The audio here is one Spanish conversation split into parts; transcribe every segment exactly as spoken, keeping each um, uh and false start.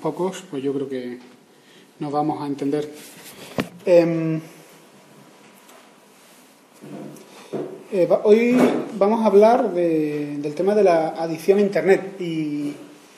pocos, pues yo creo que nos vamos a entender. Eh, eh, hoy vamos a hablar de, del tema de la adicción a Internet. Y,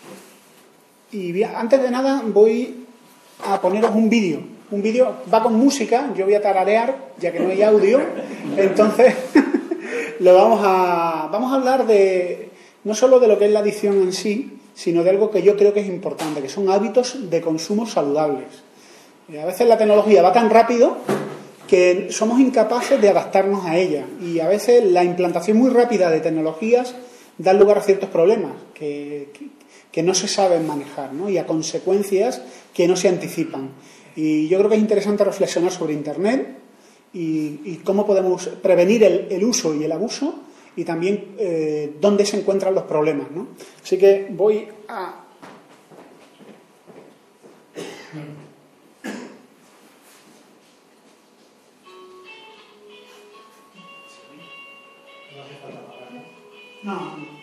y antes de nada voy a poneros un vídeo. Un vídeo va con música, yo voy a tararear, ya que no hay audio. Entonces, lo vamos a, vamos a hablar de no solo de lo que es la adicción en sí, sino de algo que yo creo que es importante, que son hábitos de consumo saludables. A veces la tecnología va tan rápido que somos incapaces de adaptarnos a ella, y a veces la implantación muy rápida de tecnologías da lugar a ciertos problemas que, que, que no se saben manejar, ¿no? Y a consecuencias que no se anticipan. Y yo creo que es interesante reflexionar sobre Internet y, y cómo podemos prevenir el, el uso y el abuso, y también eh, dónde se encuentran los problemas, ¿no? Así que voy a... No.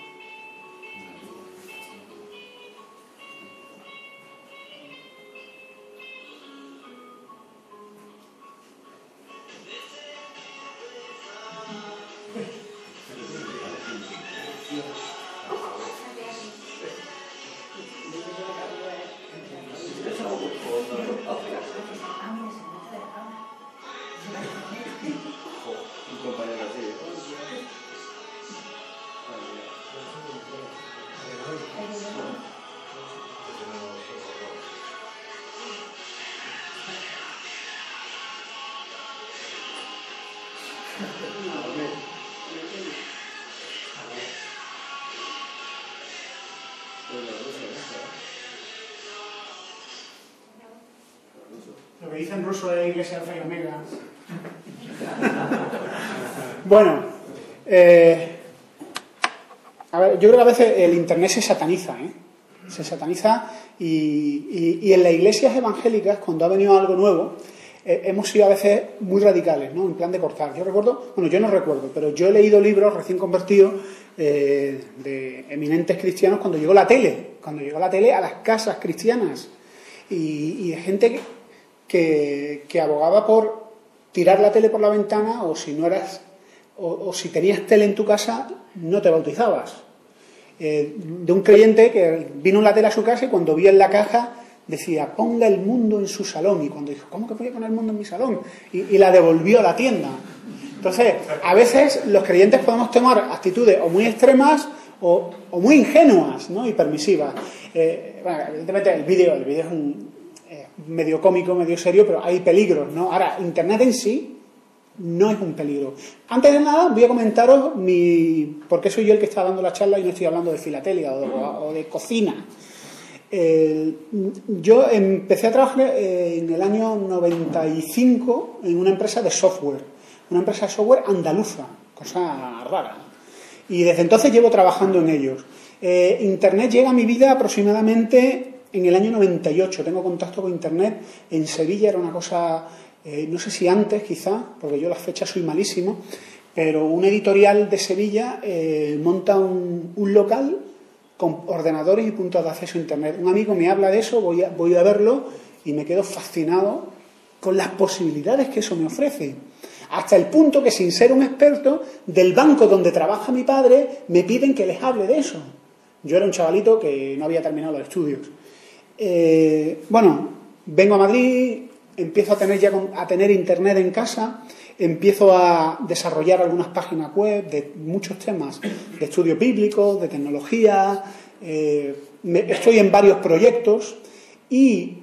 Lo que dice en ruso es Iglesia Alfa y Omega. Bueno, eh, a ver, yo creo que a veces el Internet se sataniza, ¿eh? Se sataniza y, y, y en las iglesias evangélicas, cuando ha venido algo nuevo, eh, hemos sido a veces muy radicales, ¿no? En plan de cortar. Yo recuerdo, bueno, yo no recuerdo, pero yo he leído libros recién convertidos eh, de eminentes cristianos cuando llegó la tele, cuando llegó la tele a las casas cristianas, y, y de gente que Que, que abogaba por tirar la tele por la ventana, o si no eras o, o si tenías tele en tu casa no te bautizabas. Eh, de un creyente que vino la tele a su casa y cuando vio en la caja decía: ponga el mundo en su salón, y cuando dijo: ¿cómo que voy a poner el mundo en mi salón? Y, y la devolvió a la tienda. Entonces, a veces los creyentes podemos tomar actitudes o muy extremas o, o muy ingenuas, ¿no? Y permisivas. Eh, bueno, evidentemente el vídeo el vídeo es un medio cómico, medio serio, pero hay peligros, ¿no? Ahora, Internet en sí no es un peligro. Antes de nada, voy a comentaros mi... por qué soy yo el que está dando la charla y no estoy hablando de filatelia o de, o de cocina. Eh, yo empecé a trabajar en el año noventa y cinco en una empresa de software, una empresa de software andaluza, cosa rara. Y desde entonces llevo trabajando en ellos. Eh, Internet llega a mi vida aproximadamente en el año noventa y ocho. Tengo contacto con Internet en Sevilla, era una cosa, eh, no sé si antes quizá, porque yo las fechas soy malísimo, pero un editorial de Sevilla eh, monta un, un local con ordenadores y puntos de acceso a Internet. Un amigo me habla de eso, voy a, voy a verlo y me quedo fascinado con las posibilidades que eso me ofrece. Hasta el punto que, sin ser un experto, del banco donde trabaja mi padre me piden que les hable de eso. Yo era un chavalito que no había terminado los estudios. Eh, bueno, vengo a Madrid, empiezo a tener ya a tener Internet en casa, empiezo a desarrollar algunas páginas web de muchos temas, de estudio bíblico, de tecnología, eh, me, estoy en varios proyectos, y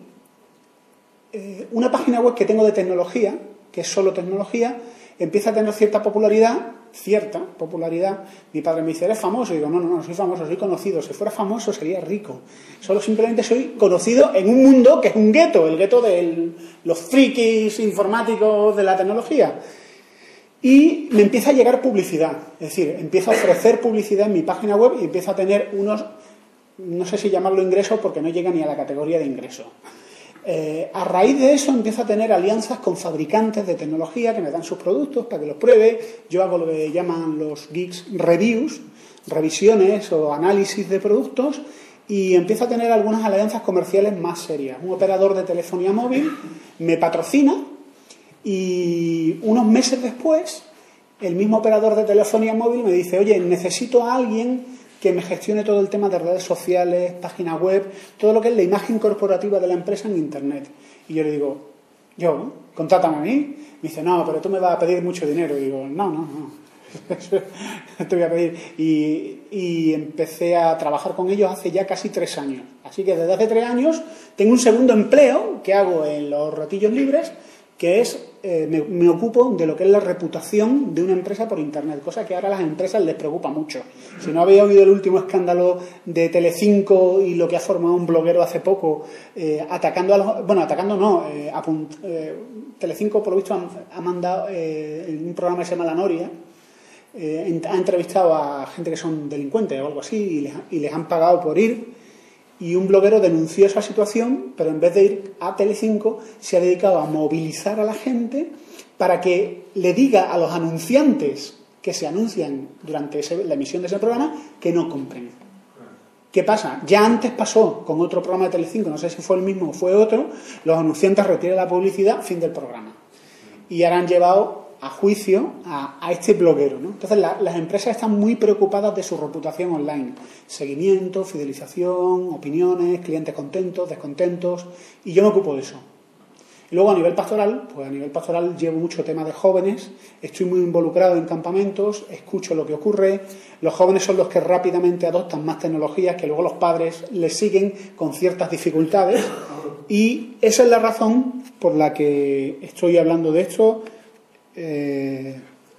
eh, una página web que tengo de tecnología, que es solo tecnología, empieza a tener cierta popularidad, cierta popularidad. Mi padre me dice: ¿eres famoso? Y digo: no, no, no soy famoso, soy conocido. Si fuera famoso sería rico. Solo simplemente soy conocido en un mundo que es un gueto, el gueto de los frikis informáticos de la tecnología. Y me empieza a llegar publicidad, es decir, empiezo a ofrecer publicidad en mi página web y empiezo a tener unos, no sé si llamarlo ingresos porque no llega ni a la categoría de ingreso. Eh, a raíz de eso empiezo a tener alianzas con fabricantes de tecnología que me dan sus productos para que los pruebe. Yo hago lo que llaman los geeks reviews, revisiones o análisis de productos, y empiezo a tener algunas alianzas comerciales más serias. Un operador de telefonía móvil me patrocina y unos meses después el mismo operador de telefonía móvil me dice, oye, necesito a alguien que me gestione todo el tema de redes sociales, página web, todo lo que es la imagen corporativa de la empresa en Internet. Y yo le digo, yo, contrátame a mí. Me dice, no, pero tú me vas a pedir mucho dinero. Y digo, no, no, no. Te voy a pedir. Y, y empecé a trabajar con ellos hace ya casi tres años. Así que desde hace tres años tengo un segundo empleo que hago en los ratillos libres, que es, eh, me, me ocupo de lo que es la reputación de una empresa por Internet, cosa que ahora a las empresas les preocupa mucho. Si no habéis oído el último escándalo de Telecinco y lo que ha formado un bloguero hace poco, eh, atacando a los... Bueno, atacando no, eh, apunt, eh, Telecinco por lo visto ha, ha mandado eh, en un programa que se llama La Noria, eh, ha entrevistado a gente que son delincuentes o algo así y les, y les han pagado por ir. Y un bloguero denunció esa situación, pero en vez de ir a Telecinco, se ha dedicado a movilizar a la gente para que le diga a los anunciantes que se anuncian durante ese, la emisión de ese programa que no compren. ¿Qué pasa? Ya antes pasó con otro programa de Telecinco, no sé si fue el mismo o fue otro, los anunciantes retiran la publicidad, fin del programa. Y ahora han llevado a juicio a, a este bloguero, ¿no? Entonces la, las empresas están muy preocupadas de su reputación online, seguimiento, fidelización, opiniones, clientes contentos, descontentos, y yo me ocupo de eso. Y luego a nivel pastoral, pues a nivel pastoral llevo mucho tema de jóvenes, estoy muy involucrado en campamentos, escucho lo que ocurre, los jóvenes son los que rápidamente adoptan más tecnologías que luego los padres les siguen con ciertas dificultades, y esa es la razón por la que estoy hablando de esto. Eh,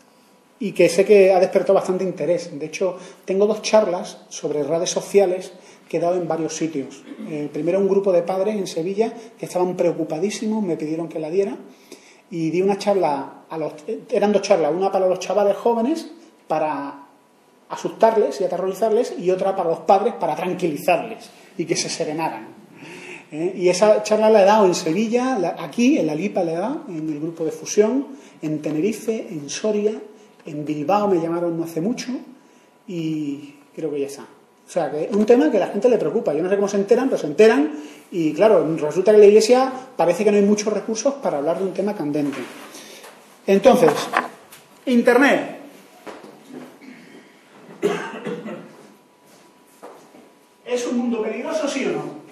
y que sé que ha despertado bastante interés. De hecho, tengo dos charlas sobre redes sociales que he dado en varios sitios. Eh, primero un grupo de padres en Sevilla que estaban preocupadísimos, me pidieron que la diera, y di una charla, a los, eran dos charlas, una para los chavales jóvenes para asustarles y aterrorizarles, y otra para los padres para tranquilizarles y que se serenaran. ¿Eh? Y esa charla la he dado en Sevilla, la, aquí, en la Lipa la he dado, en el grupo de Fusión, en Tenerife, en Soria, en Bilbao me llamaron no hace mucho, y creo que ya está. O sea, que es un tema que a la gente le preocupa. Yo no sé cómo se enteran, pero se enteran, y claro, resulta que en la Iglesia parece que no hay muchos recursos para hablar de un tema candente. Entonces, Internet. ¿Es un mundo peligroso, sí o no?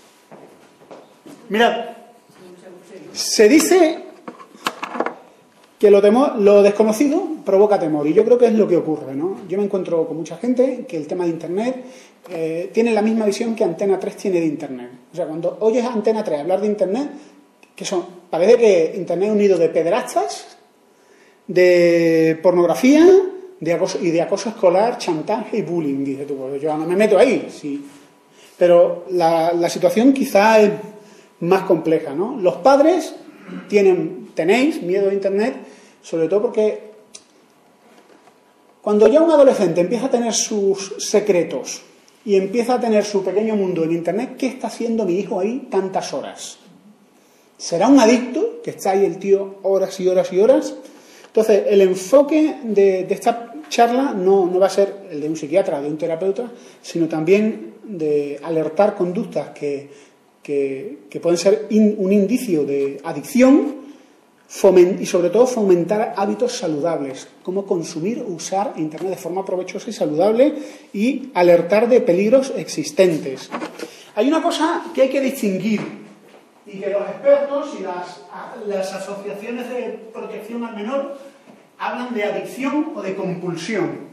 Mirad, se dice que lo, temo, lo desconocido provoca temor, y yo creo que es lo que ocurre, ¿no? Yo me encuentro con mucha gente que el tema de Internet eh, tiene la misma visión que Antena tres tiene de Internet. O sea, cuando oyes a Antena tres hablar de Internet, que son, parece que Internet es un nido de pederastas, de pornografía de acoso, y de acoso escolar, chantaje y bullying. Dice tú, pues yo no me meto ahí, sí. Pero la, la situación quizá es más compleja, ¿no? Los padres tienen, tenéis miedo a Internet, sobre todo porque cuando ya un adolescente empieza a tener sus secretos y empieza a tener su pequeño mundo en Internet, ¿qué está haciendo mi hijo ahí tantas horas? ¿Será un adicto, que está ahí el tío horas y horas y horas? Entonces, el enfoque de, de esta charla no, no va a ser el de un psiquiatra, de un terapeuta, sino también de alertar conductas que Que, que pueden ser in, un indicio de adicción, foment, y sobre todo fomentar hábitos saludables, como consumir, usar Internet de forma provechosa y saludable, y alertar de peligros existentes. Hay una cosa que hay que distinguir, y que los expertos y las, las asociaciones de protección al menor hablan de adicción o de compulsión.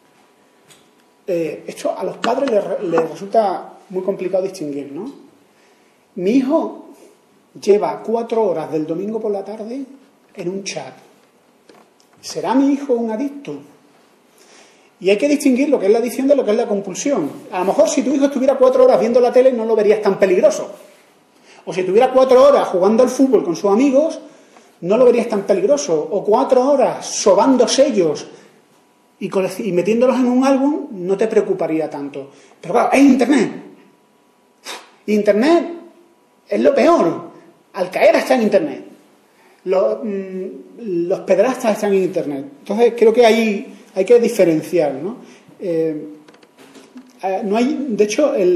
Eh, esto a los padres les, les resulta muy complicado distinguir, ¿no? Mi hijo lleva cuatro horas del domingo por la tarde en un chat. ¿Será mi hijo un adicto? Y hay que distinguir lo que es la adicción de lo que es la compulsión. A lo mejor si tu hijo estuviera cuatro horas viendo la tele no lo verías tan peligroso. O si estuviera cuatro horas jugando al fútbol con sus amigos no lo verías tan peligroso. O cuatro horas sobando sellos y, y metiéndolos en un álbum no te preocuparía tanto. Pero claro, es Internet. Internet es lo peor. Al caer está en Internet. Los, mmm, los pedrastas están en Internet. Entonces creo que ahí hay que diferenciar, ¿no? Eh, no hay, de hecho, el,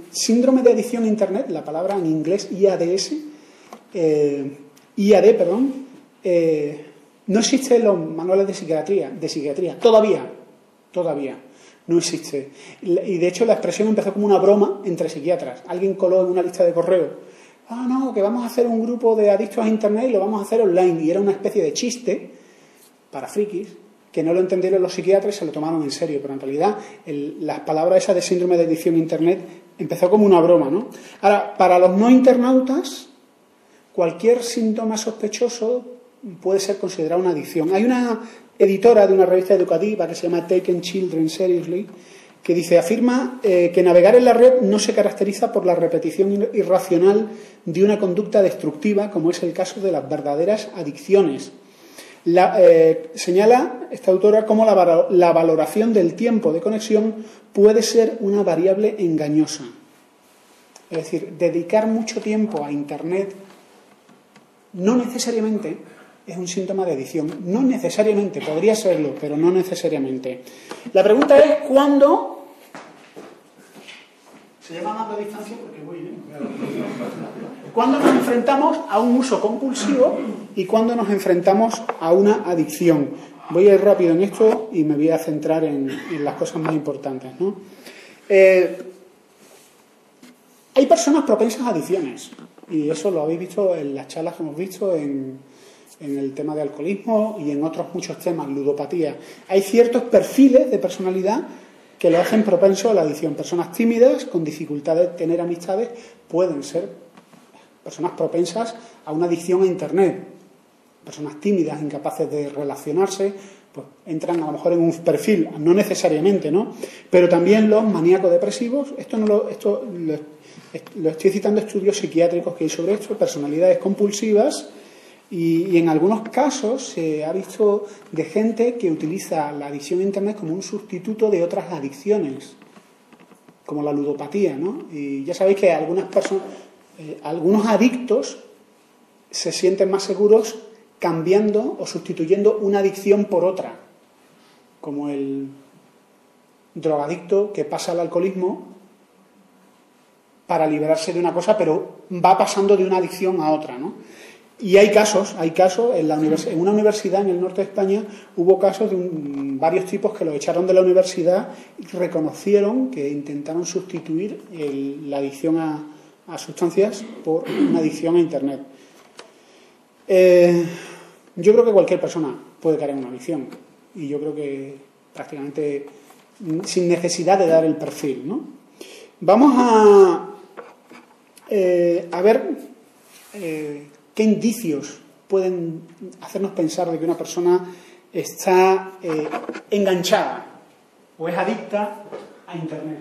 síndrome de adicción a Internet, la palabra en inglés I A D S, eh, I A D, perdón, eh, no existe en los manuales de psiquiatría, de psiquiatría, todavía, todavía no existe. Y de hecho la expresión empezó como una broma entre psiquiatras. Alguien coló en una lista de correo, ah, no, que vamos a hacer un grupo de adictos a Internet y lo vamos a hacer online. Y era una especie de chiste para frikis, que no lo entendieron los psiquiatras y se lo tomaron en serio. Pero en realidad el, las palabras esas de síndrome de adicción a Internet empezó como una broma, ¿no? Ahora, para los no internautas, cualquier síntoma sospechoso puede ser considerado una adicción. Hay una editora de una revista educativa que se llama Taking Children Seriously, que dice, afirma eh, que navegar en la red no se caracteriza por la repetición irracional de una conducta destructiva, como es el caso de las verdaderas adicciones. La, eh, señala esta autora cómo la, la valoración del tiempo de conexión puede ser una variable engañosa. Es decir, dedicar mucho tiempo a Internet no necesariamente es un síntoma de adicción. No necesariamente, podría serlo, pero no necesariamente. La pregunta es ¿cuándo? Se llama más la distancia porque voy bien. ¿Cuándo nos enfrentamos a un uso compulsivo y cuándo nos enfrentamos a una adicción? Voy a ir rápido en esto y me voy a centrar en, en las cosas más importantes, ¿no? Eh, hay personas propensas a adicciones y eso lo habéis visto en las charlas que hemos visto en, en el tema de alcoholismo y en otros muchos temas, ludopatía. Hay ciertos perfiles de personalidad que lo hacen propenso a la adicción. Personas tímidas, con dificultad de tener amistades, pueden ser personas propensas a una adicción a Internet. Personas tímidas, incapaces de relacionarse, pues entran a lo mejor en un perfil, no necesariamente, ¿no? Pero también los maníacos depresivos, esto no lo, esto lo, lo estoy citando estudios psiquiátricos que hay sobre esto, personalidades compulsivas, y, y en algunos casos se ha visto de gente que utiliza la adicción a Internet como un sustituto de otras adicciones, como la ludopatía, ¿no? Y ya sabéis que algunas personas, eh, algunos adictos se sienten más seguros cambiando o sustituyendo una adicción por otra, como el drogadicto que pasa al alcoholismo para liberarse de una cosa, pero va pasando de una adicción a otra, ¿no? Y hay casos, hay casos, en, la univers- en una universidad en el norte de España hubo casos de un, varios tipos que los echaron de la universidad y reconocieron que intentaron sustituir el, la adicción a, a sustancias por una adicción a Internet. Eh, yo creo que cualquier persona puede caer en una adicción y yo creo que prácticamente sin necesidad de dar el perfil, ¿no? Vamos a, eh, a ver eh, qué indicios pueden hacernos pensar de que una persona está eh, enganchada o es adicta a Internet.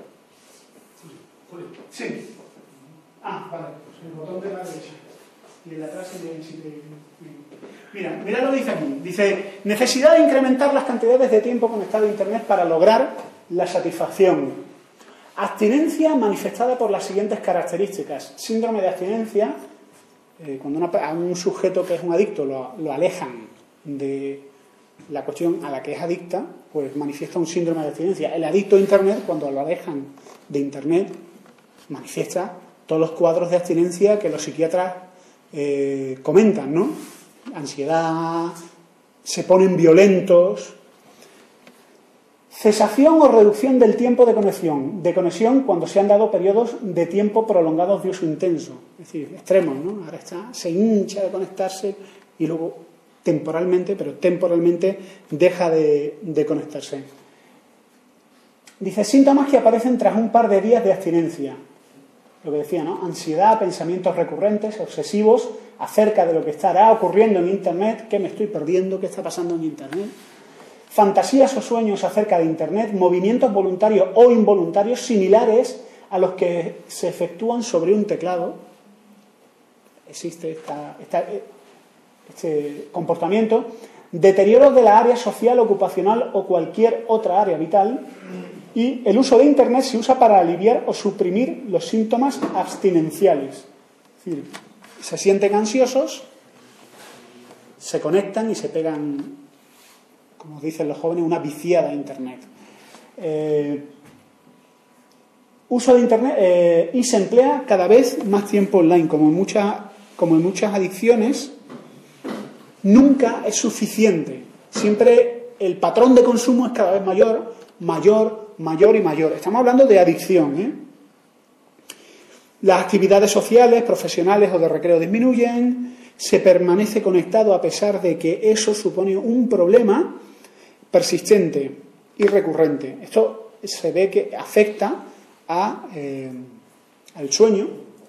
Sí. Ah, vale, pues el botón de la derecha. Y el de atrás el de... Mira, mira lo que dice aquí. Dice, necesidad de incrementar las cantidades de tiempo conectado a Internet para lograr la satisfacción. Abstinencia manifestada por las siguientes características. Síndrome de abstinencia, eh, cuando una, a un sujeto que es un adicto lo, lo alejan de la cuestión a la que es adicta, pues manifiesta un síndrome de abstinencia. El adicto a Internet, cuando lo alejan de Internet, manifiesta todos los cuadros de abstinencia que los psiquiatras eh, comentan, ¿no? Ansiedad, se ponen violentos. Cesación o reducción del tiempo de conexión. De conexión cuando se han dado periodos de tiempo prolongados de uso intenso. Es decir, extremos, ¿no? Ahora está, se hincha de conectarse y luego temporalmente, pero temporalmente deja de, de conectarse. Dice, síntomas que aparecen tras un par de días de abstinencia. Lo que decía, ¿no? Ansiedad, pensamientos recurrentes, obsesivos, acerca de lo que estará ocurriendo en Internet, qué me estoy perdiendo, qué está pasando en Internet. Fantasías o sueños acerca de Internet, movimientos voluntarios o involuntarios similares a los que se efectúan sobre un teclado. Existe esta, esta, este comportamiento. Deterioro de la área social, ocupacional o cualquier otra área vital. Y el uso de Internet se usa para aliviar o suprimir los síntomas abstinenciales. Es decir, se sienten ansiosos, se conectan y se pegan, como dicen los jóvenes, una viciada a Internet. Eh, uso de Internet eh, y se emplea cada vez más tiempo online, como en muchas, como en muchas adicciones. Nunca es suficiente. Siempre el patrón de consumo es cada vez mayor, mayor, mayor y mayor. Estamos hablando de adicción, ¿eh? Las actividades sociales, profesionales o de recreo disminuyen. Se permanece conectado a pesar de que eso supone un problema persistente y recurrente. Esto se ve que afecta a, eh, al sueño,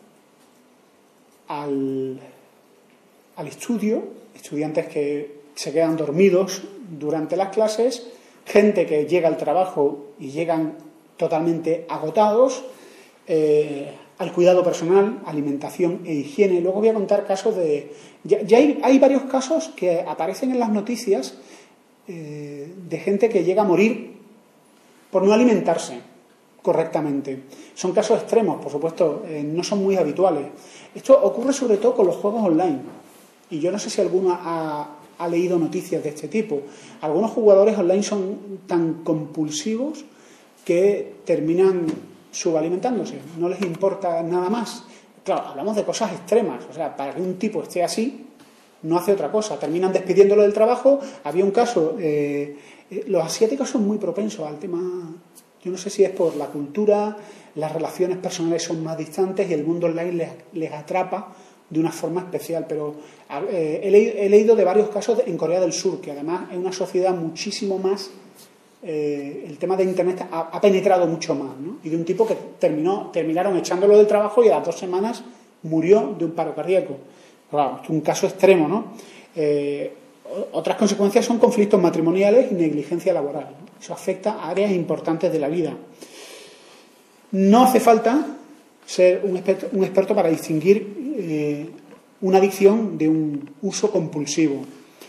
al, al estudio, estudiantes que se quedan dormidos durante las clases, gente que llega al trabajo y llegan totalmente agotados, eh, al cuidado personal, alimentación e higiene. Luego voy a contar casos de... Ya, ya hay, hay varios casos que aparecen en las noticias eh, de gente que llega a morir por no alimentarse correctamente. Son casos extremos, por supuesto, eh, no son muy habituales. Esto ocurre sobre todo con los juegos online. Y yo no sé si alguno ha, ha leído noticias de este tipo. Algunos jugadores online son tan compulsivos que terminan subalimentándose, no les importa nada más. Claro, hablamos de cosas extremas, o sea, para que un tipo esté así, no hace otra cosa, terminan despidiéndolo del trabajo. Había un caso, eh, eh, los asiáticos son muy propensos al tema, yo no sé si es por la cultura, las relaciones personales son más distantes y el mundo online les, les atrapa de una forma especial, pero eh, he, leído, he leído de varios casos en Corea del Sur, que además es una sociedad muchísimo más... Eh, el tema de Internet ha, ha penetrado mucho más, ¿no? Y de un tipo que terminó, terminaron echándolo del trabajo y a las dos semanas murió de un paro cardíaco. Claro, es un caso extremo, ¿no? Eh, otras consecuencias son conflictos matrimoniales y negligencia laboral, ¿no? Eso afecta a áreas importantes de la vida. No hace falta ser un experto, un experto para distinguir eh, una adicción de un uso compulsivo.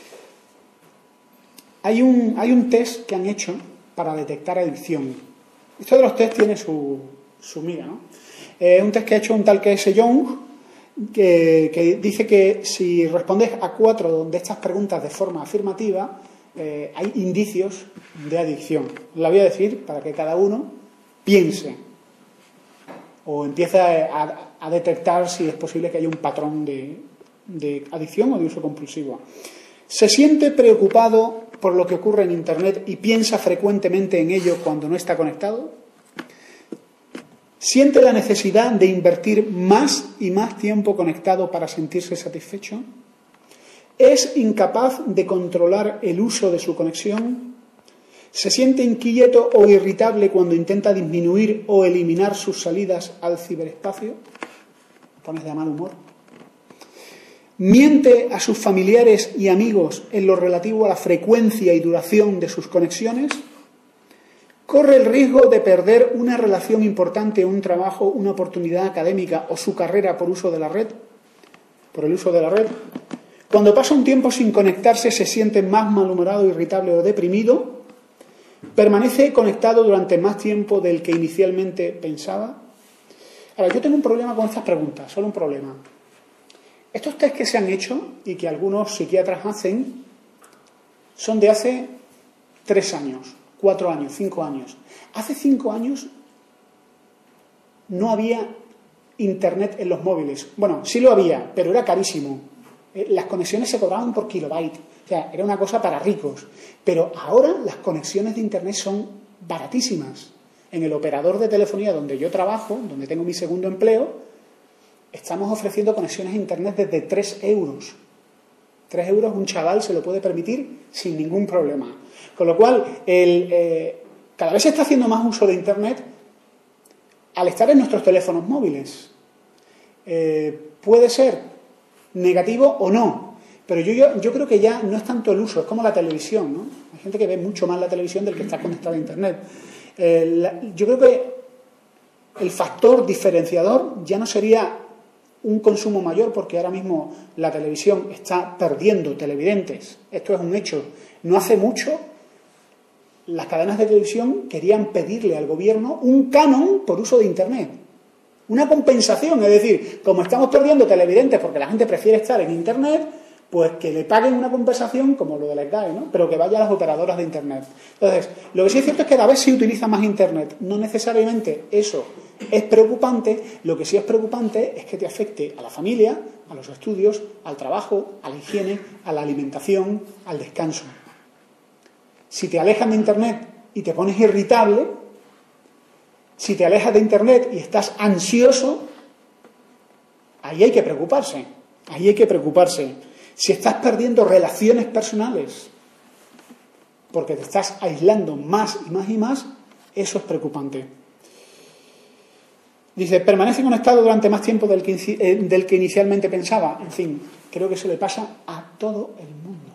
Hay un, hay un test que han hecho para detectar adicción. Esto de los test tiene su, su miga, ¿no? Es eh, un test que ha hecho un tal que es Young, que, que dice que si respondes a cuatro de estas preguntas de forma afirmativa, eh, hay indicios de adicción. La voy a decir para que cada uno piense o empiece a, a, a detectar si es posible que haya un patrón de, de adicción o de uso compulsivo. ¿Se siente preocupado por lo que ocurre en Internet y piensa frecuentemente en ello cuando no está conectado? ¿Siente la necesidad de invertir más y más tiempo conectado para sentirse satisfecho? ¿Es incapaz de controlar el uso de su conexión? ¿Se siente inquieto o irritable cuando intenta disminuir o eliminar sus salidas al ciberespacio? ¿Pones de mal humor? ¿Miente a sus familiares y amigos en lo relativo a la frecuencia y duración de sus conexiones? ¿Corre el riesgo de perder una relación importante, un trabajo, una oportunidad académica o su carrera por uso de la red? ¿Por el uso de la red? Cuando pasa un tiempo sin conectarse, ¿se siente más malhumorado, irritable o deprimido? ¿Permanece conectado durante más tiempo del que inicialmente pensaba? Ahora, yo tengo un problema con estas preguntas, solo un problema. Estos test que se han hecho y que algunos psiquiatras hacen son de hace tres años, cuatro años, cinco años. Hace cinco años no había Internet en los móviles. Bueno, sí lo había, pero era carísimo. Las conexiones se cobraban por kilobyte. O sea, era una cosa para ricos. Pero ahora las conexiones de Internet son baratísimas. En el operador de telefonía donde yo trabajo, donde tengo mi segundo empleo, estamos ofreciendo conexiones a Internet desde tres euros. tres euros un chaval se lo puede permitir sin ningún problema. Con lo cual, el, eh, cada vez se está haciendo más uso de Internet al estar en nuestros teléfonos móviles. Eh, puede ser negativo o no, pero yo, yo, yo creo que ya no es tanto el uso, es como la televisión, ¿no? Hay gente que ve mucho más la televisión del que está conectado a Internet. Eh, la, yo creo que el factor diferenciador ya no sería un consumo mayor, porque ahora mismo la televisión está perdiendo televidentes. Esto es un hecho. No hace mucho las cadenas de televisión querían pedirle al gobierno un canon por uso de Internet. Una compensación, es decir, como estamos perdiendo televidentes porque la gente prefiere estar en Internet, pues que le paguen una compensación como lo de la S G A E, ¿no? Pero que vaya a las operadoras de Internet. Entonces, lo que sí es cierto es que cada vez se utiliza más Internet. No necesariamente eso es preocupante. Lo que sí es preocupante es que te afecte a la familia, a los estudios, al trabajo, a la higiene, a la alimentación, al descanso. Si te alejas de Internet y te pones irritable, si te alejas de Internet y estás ansioso, ahí hay que preocuparse, ahí hay que preocuparse. Si estás perdiendo relaciones personales porque te estás aislando más y más y más, eso es preocupante. Dice, permanece conectado durante más tiempo del que, eh, del que inicialmente pensaba. En fin, creo que eso le pasa a todo el mundo.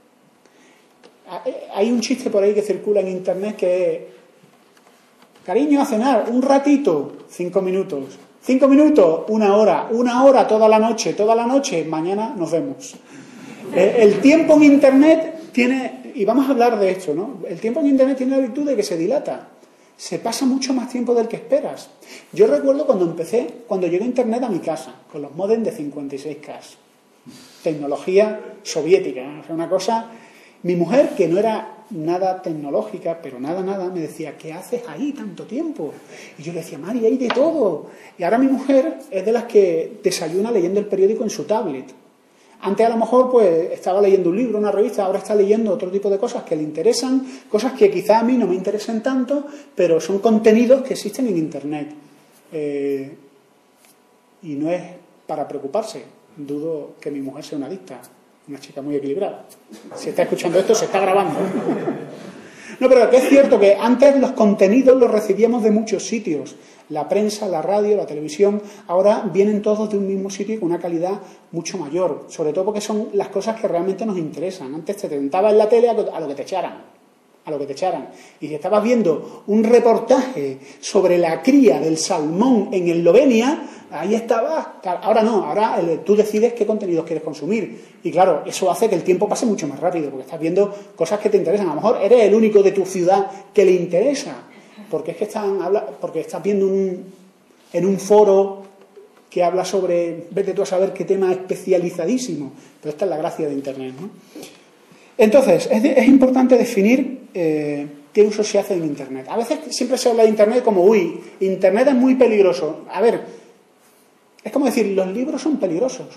Hay un chiste por ahí que circula en Internet que es, cariño, a cenar, un ratito, cinco minutos. Cinco minutos, una hora. Una hora toda la noche, toda la noche, mañana nos vemos. El tiempo en Internet tiene, y vamos a hablar de esto, ¿no? El tiempo en Internet tiene la virtud de que se dilata. Se pasa mucho más tiempo del que esperas. Yo recuerdo cuando empecé, cuando llegó Internet a mi casa, con los modems de cincuenta y seis K. Tecnología soviética, ¿eh? O sea, una cosa... Mi mujer, que no era nada tecnológica, pero nada, nada, me decía, ¿qué haces ahí tanto tiempo? Y yo le decía, Mari, hay de todo. Y ahora mi mujer es de las que desayuna leyendo el periódico en su tablet. Antes a lo mejor pues estaba leyendo un libro, una revista, ahora está leyendo otro tipo de cosas que le interesan, cosas que quizá a mí no me interesen tanto, pero son contenidos que existen en Internet. Eh, y no es para preocuparse. Dudo que mi mujer sea una adicta. Una chica muy equilibrada. Si está escuchando esto, se está grabando. No, pero que es cierto que antes los contenidos los recibíamos de muchos sitios. La prensa, la radio, la televisión, ahora vienen todos de un mismo sitio y con una calidad mucho mayor. Sobre todo porque son las cosas que realmente nos interesan. Antes te tentaba en la tele a lo que te echaran. A lo que te echaran. Y si estabas viendo un reportaje sobre la cría del salmón en Eslovenia, ahí estabas. Ahora no, ahora tú decides qué contenidos quieres consumir. Y claro, eso hace que el tiempo pase mucho más rápido, porque estás viendo cosas que te interesan. A lo mejor eres el único de tu ciudad que le interesa, porque es que están, porque estás viendo un, en un foro que habla sobre, vete tú a saber qué tema especializadísimo. Pero esta es la gracia de Internet, ¿no? Entonces, es, de, es importante definir eh, qué uso se hace en Internet. A veces siempre se habla de Internet como, uy, Internet es muy peligroso. A ver, es como decir, los libros son peligrosos.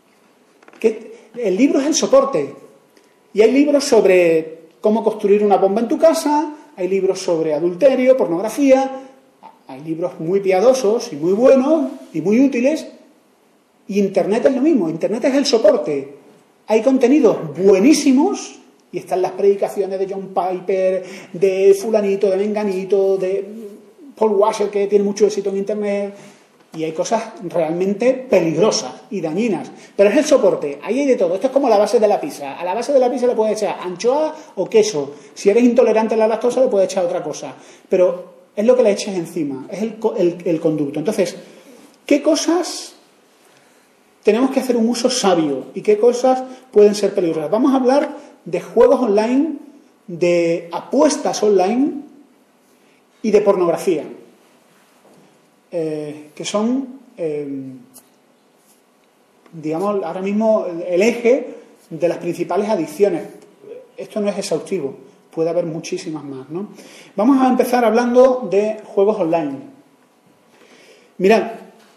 Que el libro es el soporte. Y hay libros sobre cómo construir una bomba en tu casa, hay libros sobre adulterio, pornografía, hay libros muy piadosos y muy buenos y muy útiles. Y Internet es lo mismo, Internet es el soporte. Hay contenidos buenísimos, y están las predicaciones de John Piper, de fulanito, de menganito, de Paul Washer, que tiene mucho éxito en Internet, y hay cosas realmente peligrosas y dañinas. Pero es el soporte, ahí hay de todo. Esto es como la base de la pizza. A la base de la pizza le puedes echar anchoa o queso. Si eres intolerante a la lactosa, le puedes echar otra cosa. Pero es lo que le eches encima, es el, el, el conducto. Entonces, ¿qué cosas tenemos que hacer un uso sabio y qué cosas pueden ser peligrosas? Vamos a hablar de juegos online, de apuestas online y de pornografía, eh, que son, eh, digamos, ahora mismo el eje de las principales adicciones. Esto no es exhaustivo, puede haber muchísimas más, ¿no? Vamos a empezar hablando de juegos online. Mirad,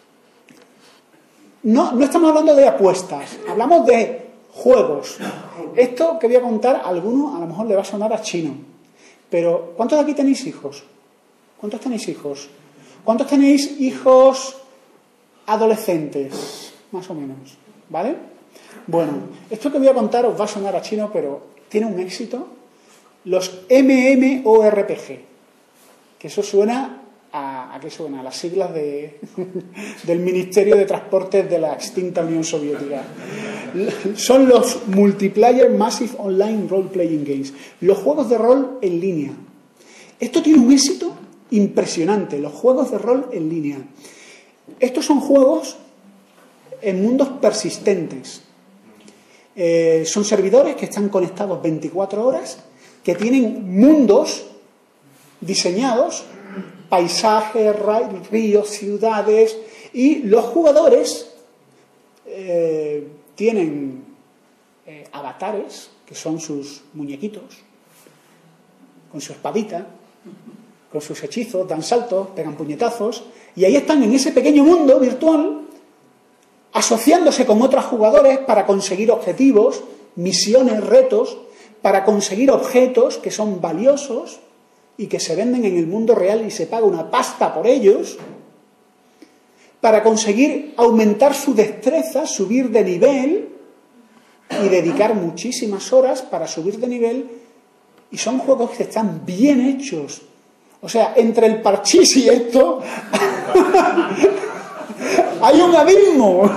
No, no estamos hablando de apuestas, hablamos de juegos. Esto que voy a contar, a alguno a lo mejor le va a sonar a chino. Pero, ¿cuántos de aquí tenéis hijos? ¿Cuántos tenéis hijos? ¿Cuántos tenéis hijos adolescentes? Más o menos, ¿vale? Bueno, esto que voy a contar os va a sonar a chino, pero tiene un éxito. Los MMORPG, que eso suena... ¿A, ¿A qué suena? A las siglas de, del Ministerio de Transportes de la extinta Unión Soviética. Son los Multiplayer Massive Online Role Playing Games, los juegos de rol en línea. Esto tiene un éxito impresionante, los juegos de rol en línea. Estos son juegos en mundos persistentes. Eh, son servidores que están conectados veinticuatro horas, que tienen mundos diseñados, paisajes, ríos, ciudades, y los jugadores eh, tienen eh, avatares, que son sus muñequitos, con su espadita, con sus hechizos, dan saltos, pegan puñetazos, y ahí están en ese pequeño mundo virtual, asociándose con otros jugadores para conseguir objetivos, misiones, retos, para conseguir objetos que son valiosos y que se venden en el mundo real y se paga una pasta por ellos, para conseguir aumentar su destreza, subir de nivel y dedicar muchísimas horas para subir de nivel, y son juegos que están bien hechos. O sea, entre el parchís y esto hay un abismo.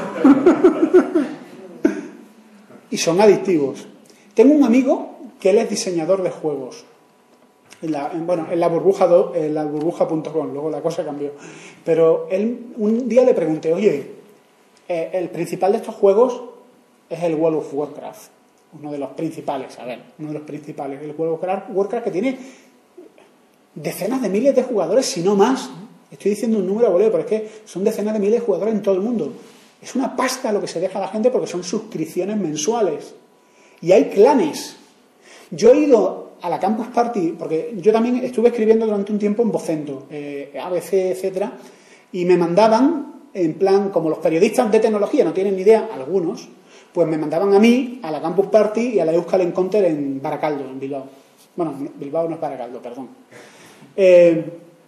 Y son adictivos. Tengo un amigo que él es diseñador de juegos. En la, en, bueno, en la burbuja do, en la burbuja punto com, luego la cosa cambió. Pero él, un día le pregunté, oye, eh, el principal de estos juegos es el World of Warcraft. Uno de los principales, a ver, uno de los principales. El World of Warcraft, que tiene decenas de miles de jugadores, si no más. Estoy diciendo un número boleo, pero es que son decenas de miles de jugadores en todo el mundo. Es una pasta lo que se deja a la gente porque son suscripciones mensuales. Y hay clanes. Yo he ido a la Campus Party, porque yo también estuve escribiendo durante un tiempo en Vocento, eh, A B C, etcétera, y me mandaban, en plan, como los periodistas de tecnología no tienen ni idea, algunos, pues me mandaban a mí, a la Campus Party y a la Euskal Encounter en Baracaldo, en Bilbao. Bueno, Bilbao no es Baracaldo, perdón. Eh,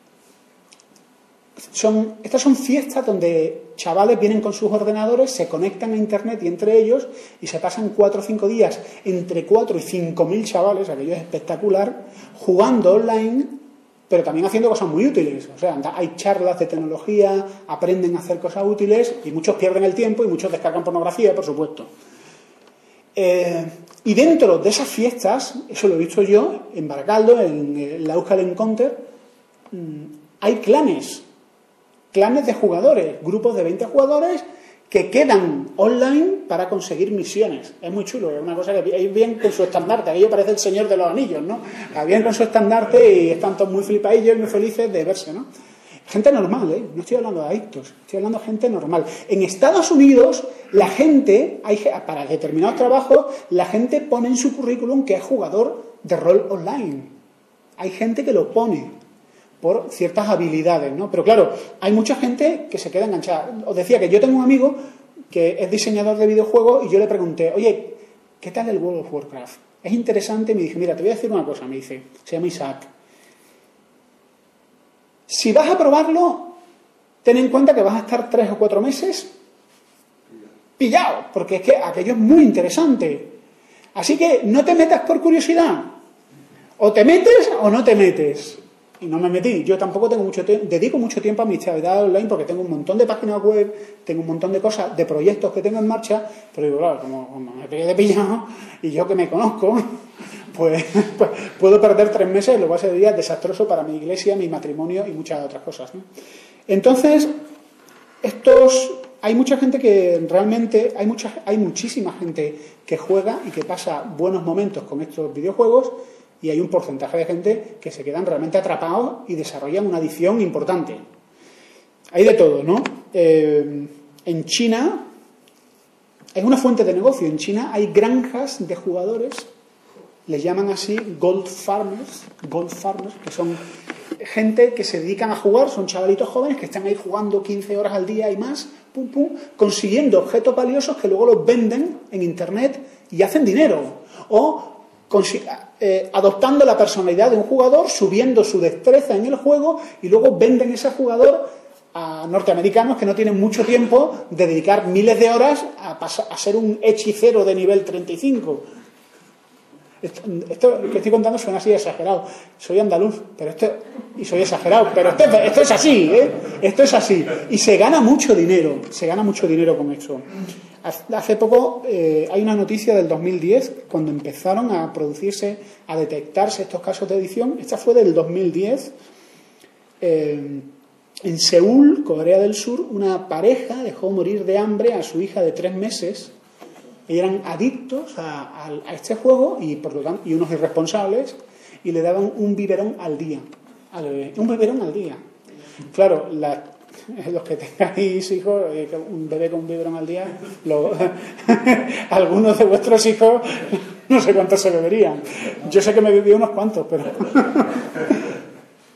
son, estas son fiestas donde chavales vienen con sus ordenadores, se conectan a internet y entre ellos, y se pasan cuatro o cinco días entre cuatro y cinco mil chavales, aquello es espectacular, jugando online, pero también haciendo cosas muy útiles. O sea, hay charlas de tecnología, aprenden a hacer cosas útiles, y muchos pierden el tiempo y muchos descargan pornografía, por supuesto. Eh, y dentro de esas fiestas, eso lo he visto yo en Baracaldo, en, en la Euskal Encounter, mmm, hay clanes. Clanes de jugadores, grupos de veinte jugadores que quedan online para conseguir misiones. Es muy chulo, es una cosa que ahí vienen con su estandarte, aquello parece el Señor de los Anillos, ¿no? Vienen con su estandarte y están todos muy flipadillos y muy felices de verse, ¿no? Gente normal, ¿eh? No estoy hablando de adictos, estoy hablando de gente normal. En Estados Unidos, la gente, hay, para determinados trabajos, la gente pone en su currículum que es jugador de rol online. Hay gente que lo pone por ciertas habilidades, ¿no? Pero claro, hay mucha gente que se queda enganchada. Os decía que yo tengo un amigo que es diseñador de videojuegos y yo le pregunté, oye, ¿qué tal el World of Warcraft? Es interesante, y me dije, mira, te voy a decir una cosa, me dice, se llama Isaac. Si vas a probarlo, ten en cuenta que vas a estar tres o cuatro meses pillado, porque es que aquello es muy interesante. Así que no te metas por curiosidad. O te metes o no te metes. Y no me metí. Yo tampoco tengo mucho tiempo, dedico mucho tiempo a mi actividad online porque tengo un montón de páginas web, tengo un montón de cosas, de proyectos que tengo en marcha, pero digo, claro, como, como me pegué de pillado y yo que me conozco, pues, pues puedo perder tres meses, lo cual sería desastroso para mi iglesia, mi matrimonio y muchas otras cosas, ¿no? Entonces, estos, hay mucha gente que realmente, hay mucha, hay muchísima gente que juega y que pasa buenos momentos con estos videojuegos. Y hay un porcentaje de gente que se quedan realmente atrapados y desarrollan una adicción importante. Hay de todo, ¿no? Eh, en China es una fuente de negocio. En China hay granjas de jugadores, les llaman así gold farmers, gold farmers, que son gente que se dedican a jugar, son chavalitos jóvenes que están ahí jugando quince horas al día y más, pum, pum, consiguiendo objetos valiosos que luego los venden en internet y hacen dinero. O Eh, adoptando la personalidad de un jugador, subiendo su destreza en el juego y luego venden ese jugador a norteamericanos que no tienen mucho tiempo de dedicar miles de horas a, pasar, a ser un hechicero de nivel treinta y cinco. Esto, esto que estoy contando suena así exagerado. Soy andaluz, pero esto y soy exagerado, pero esto, esto es así, ¿eh? Esto es así. Y se gana mucho dinero, se gana mucho dinero con esto. Hace poco eh, hay una noticia del dos mil diez, cuando empezaron a producirse, a detectarse estos casos de adicción. Esta fue del dos mil diez. Eh, en Seúl, Corea del Sur, una pareja dejó morir de hambre a su hija de tres meses. Eran adictos a, a, a este juego y, por lo tanto, y unos irresponsables, y le daban un biberón al día al bebé. Un biberón al día. Claro, la, los que tengáis hijos, un bebé con un biberón al día, lo, algunos de vuestros hijos no sé cuántos se beberían. Yo sé que me bebí unos cuantos, pero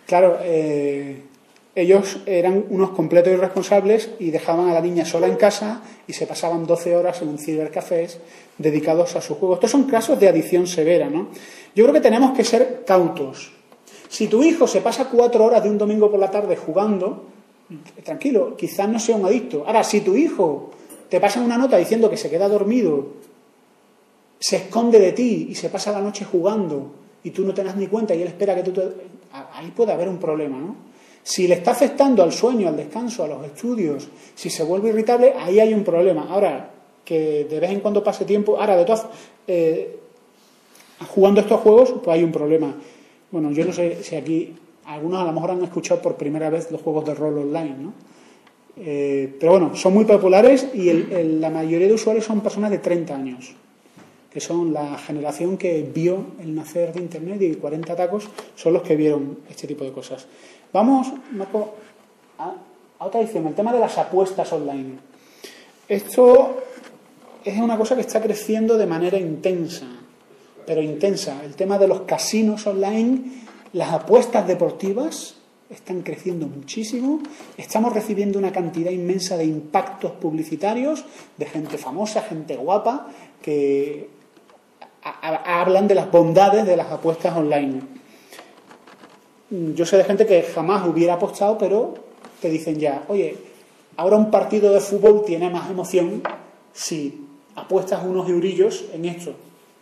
Claro, eh, ellos eran unos completos irresponsables y dejaban a la niña sola en casa y se pasaban doce horas en un cibercafés dedicados a sus juegos. Estos son casos de adicción severa, ¿no? Yo creo que tenemos que ser cautos. Si tu hijo se pasa cuatro horas de un domingo por la tarde jugando, tranquilo, quizás no sea un adicto. Ahora, si tu hijo te pasa una nota diciendo que se queda dormido, se esconde de ti y se pasa la noche jugando y tú no te das ni cuenta y él espera que tú te... Ahí puede haber un problema, ¿no? Si le está afectando al sueño, al descanso, a los estudios, si se vuelve irritable, ahí hay un problema. Ahora, que de vez en cuando pase tiempo... Ahora, de todas... Eh, jugando estos juegos, pues hay un problema. Bueno, yo no sé si aquí algunos a lo mejor han escuchado por primera vez los juegos de rol online, ¿no? Eh, pero bueno, son muy populares y el, el, la mayoría de usuarios son personas de treinta años, que son la generación que vio el nacer de Internet, y cuarenta tacos son los que vieron este tipo de cosas. Vamos, Marco, a, a otra edición, el tema de las apuestas online. Esto es una cosa que está creciendo de manera intensa, pero intensa. El tema de los casinos online, las apuestas deportivas están creciendo muchísimo. Estamos recibiendo una cantidad inmensa de impactos publicitarios de gente famosa, gente guapa, que hablan de las bondades de las apuestas online. Yo sé de gente que jamás hubiera apostado, pero te dicen ya, oye, ahora un partido de fútbol tiene más emoción si apuestas unos eurillos en esto.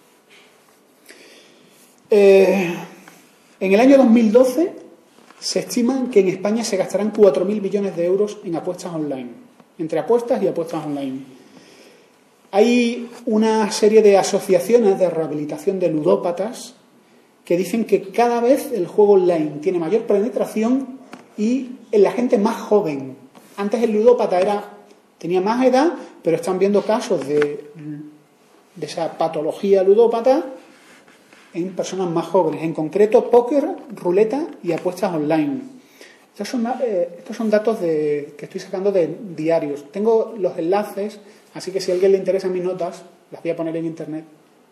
Eh, en el año dos mil doce se estima que en España se gastarán cuatro mil millones de euros en apuestas online, entre apuestas y apuestas online. Hay una serie de asociaciones de rehabilitación de ludópatas que dicen que cada vez el juego online tiene mayor penetración y en la gente más joven. Antes el ludópata era, tenía más edad, pero están viendo casos de, de esa patología ludópata en personas más jóvenes, en concreto póker, ruleta y apuestas online. Estos son, eh, estos son datos de, que estoy sacando de diarios. Tengo los enlaces, así que si a alguien le interesan mis notas, las voy a poner en internet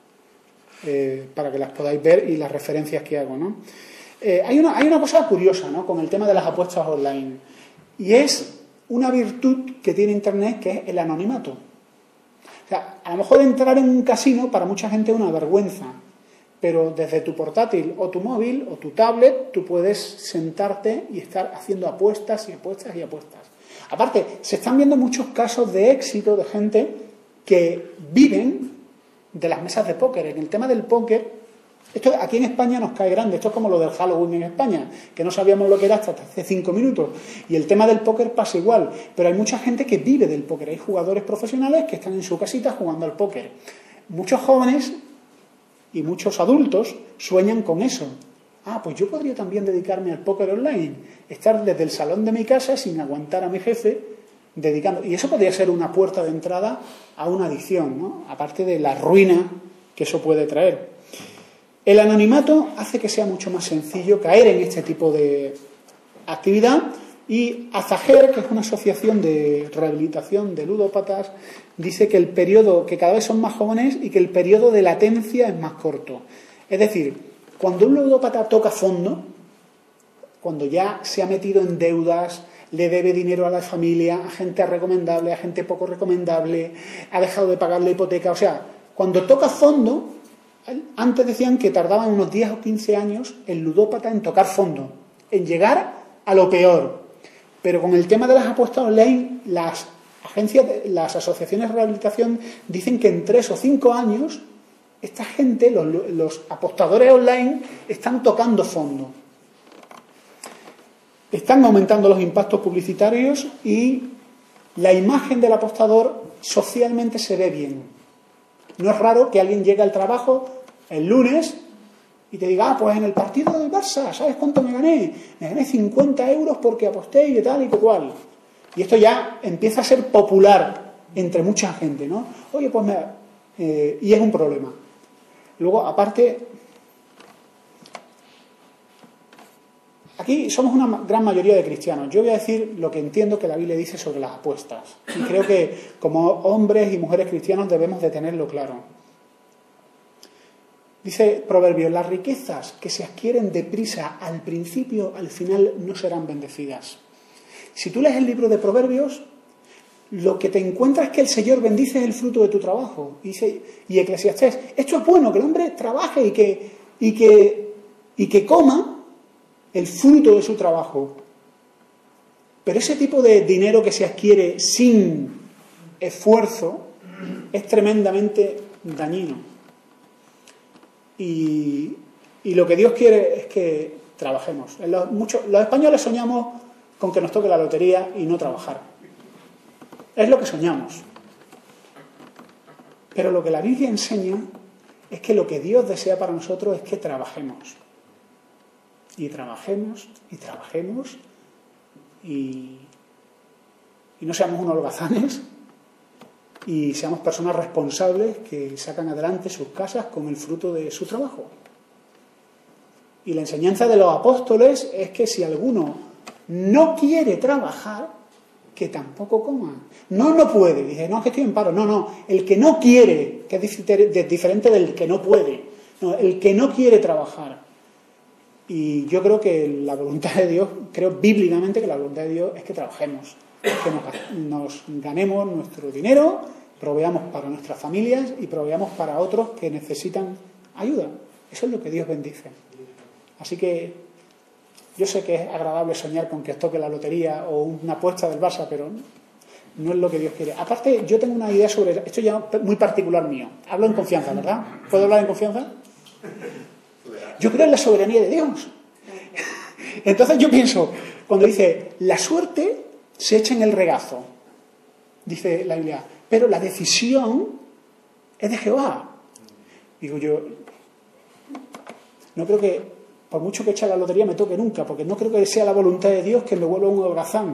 eh, para que las podáis ver y las referencias que hago, ¿no? Eh, hay, una, hay una cosa curiosa, ¿no?, con el tema de las apuestas online, y es una virtud que tiene internet, que es el anonimato. O sea, a lo mejor entrar en un casino para mucha gente es una vergüenza, pero desde tu portátil o tu móvil o tu tablet tú puedes sentarte y estar haciendo apuestas y apuestas y apuestas. Aparte, se están viendo muchos casos de éxito de gente que viven de las mesas de póker. En el tema del póker, esto aquí en España nos cae grande, esto es como lo del Halloween en España, que no sabíamos lo que era hasta hace cinco minutos. Y el tema del póker pasa igual, pero hay mucha gente que vive del póker. Hay jugadores profesionales que están en su casita jugando al póker. Muchos jóvenes y muchos adultos sueñan con eso. Ah, pues yo podría también dedicarme al póker online, estar desde el salón de mi casa sin aguantar a mi jefe, dedicando. Y eso podría ser una puerta de entrada a una adicción, ¿no?, aparte de la ruina que eso puede traer. El anonimato hace que sea mucho más sencillo caer en este tipo de actividad, y Azager, que es una asociación de rehabilitación de ludópatas, dice que el periodo, que cada vez son más jóvenes y que el periodo de latencia es más corto. Es decir, cuando un ludópata toca fondo, cuando ya se ha metido en deudas, le debe dinero a la familia, a gente recomendable, a gente poco recomendable, ha dejado de pagar la hipoteca, o sea, cuando toca fondo, antes decían que tardaban unos diez o quince años el ludópata en tocar fondo, en llegar a lo peor. Pero con el tema de las apuestas online, las agencias, las asociaciones de rehabilitación dicen que en tres o cinco años esta gente, los, los apostadores online, están tocando fondo. Están aumentando los impactos publicitarios y la imagen del apostador socialmente se ve bien. No es raro que alguien llegue al trabajo el lunes y te diga, ah, pues en el partido del Barça, ¿sabes cuánto me gané? Me gané cincuenta euros porque aposté y tal y cual. Y esto ya empieza a ser popular entre mucha gente, ¿no? Oye, pues me... Eh, y es un problema. Luego, aparte, aquí somos una gran mayoría de cristianos. Yo voy a decir lo que entiendo que la Biblia dice sobre las apuestas. Y creo que como hombres y mujeres cristianos debemos de tenerlo claro. Dice Proverbios, las riquezas que se adquieren deprisa al principio, al final no serán bendecidas. Si tú lees el libro de Proverbios, lo que te encuentras es que el Señor bendice el fruto de tu trabajo. Y, dice, y Eclesiastés, esto es bueno, que el hombre trabaje y que, y que, y que coma el fruto de su trabajo. Pero ese tipo de dinero que se adquiere sin esfuerzo es tremendamente dañino. Y, y lo que Dios quiere es que trabajemos. Los, muchos, los españoles soñamos con que nos toque la lotería y no trabajar. Es lo que soñamos. Pero lo que la Biblia enseña es que lo que Dios desea para nosotros es que trabajemos. Y trabajemos, y trabajemos, y, y no seamos unos holgazanes, y seamos personas responsables que sacan adelante sus casas con el fruto de su trabajo. Y la enseñanza de los apóstoles es que si alguno no quiere trabajar, que tampoco coma. No, no puede. Dice, no, es que estoy en paro. No, no. El que no quiere, que es diferente del que no puede. No, el que no quiere trabajar. Y yo creo que la voluntad de Dios, creo bíblicamente que la voluntad de Dios es que trabajemos, que nos, nos ganemos nuestro dinero, proveamos para nuestras familias y proveamos para otros que necesitan ayuda. Eso es lo que Dios bendice. Así que yo sé que es agradable soñar con que os toque la lotería o una apuesta del Barça, pero no es lo que Dios quiere. Aparte, yo tengo una idea sobre esto ya muy particular mío. Hablo en confianza, ¿verdad? ¿Puedo hablar en confianza? Yo creo en la soberanía de Dios. Entonces yo pienso, cuando dice, la suerte se echa en el regazo, dice la Biblia, pero la decisión es de Jehová. Digo yo, no creo que, por mucho que eche la lotería, me toque nunca, porque no creo que sea la voluntad de Dios que me vuelva un holgazán.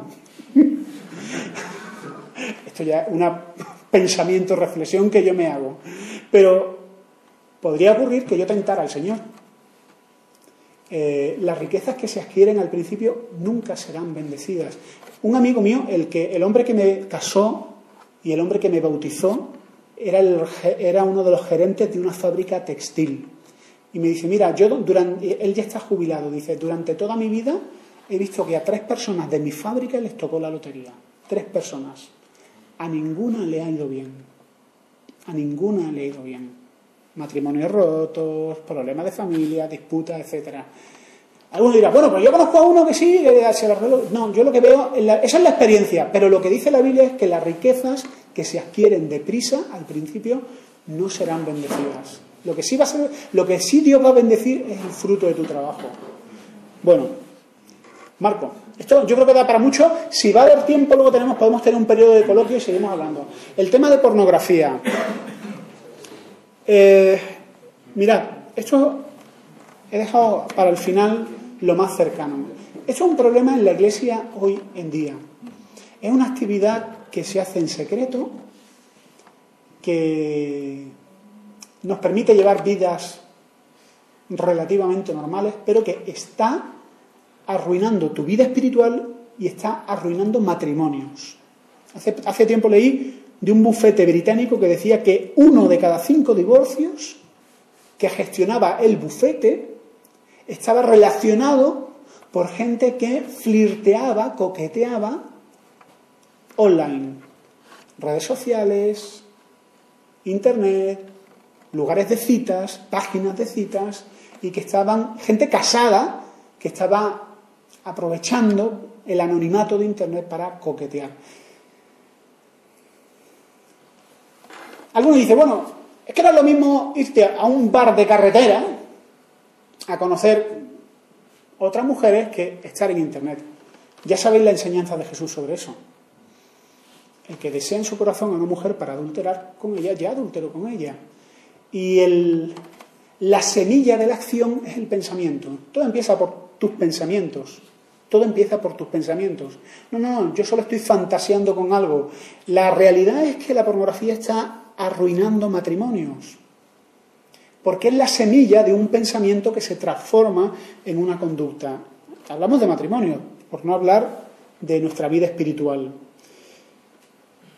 Esto ya es un pensamiento, reflexión que yo me hago. Pero podría ocurrir que yo tentara al Señor. Eh, las riquezas que se adquieren al principio nunca serán bendecidas. Un amigo mío, el, que, el hombre que me casó y el hombre que me bautizó, era, el, era uno de los gerentes de una fábrica textil. Y me dice, mira, yo durante, él ya está jubilado, dice, durante toda mi vida he visto que a tres personas de mi fábrica les tocó la lotería. Tres personas. A ninguna le ha ido bien. A ninguna le ha ido bien. Matrimonios rotos, problemas de familia, disputas, etcétera. Alguno dirá, bueno, pero yo conozco a uno que sí, que se la reloj. No, yo lo que veo, esa es la experiencia, pero lo que dice la Biblia es que las riquezas que se adquieren deprisa al principio no serán bendecidas. Lo que sí va a ser, lo que sí Dios va a bendecir es el fruto de tu trabajo. Bueno, Marco, esto yo creo que da para mucho. Si va a haber tiempo, luego tenemos, podemos tener un periodo de coloquio y seguimos hablando. El tema de pornografía. Eh, mirad, esto he dejado para el final lo más cercano. Esto es un problema en la Iglesia hoy en día. Es una actividad que se hace en secreto, que nos permite llevar vidas relativamente normales, pero que está arruinando tu vida espiritual y está arruinando matrimonios. Hace, hace tiempo leí de un bufete británico que decía que uno de cada cinco divorcios que gestionaba el bufete estaba relacionado por gente que flirteaba, coqueteaba online, redes sociales, internet, lugares de citas, páginas de citas, y que estaban, gente casada que estaba aprovechando el anonimato de internet para coquetear. Algunos dicen, bueno, es que no es lo mismo irte a un bar de carretera a conocer otras mujeres que estar en internet. Ya sabéis la enseñanza de Jesús sobre eso. El que desea en su corazón a una mujer para adulterar con ella, ya adulteró con ella. Y el, la semilla de la acción es el pensamiento. Todo empieza por tus pensamientos. Todo empieza por tus pensamientos. No, no, no, yo solo estoy fantaseando con algo. La realidad es que la pornografía está arruinando matrimonios. Porque es la semilla de un pensamiento que se transforma en una conducta. Hablamos de matrimonio, por no hablar de nuestra vida espiritual.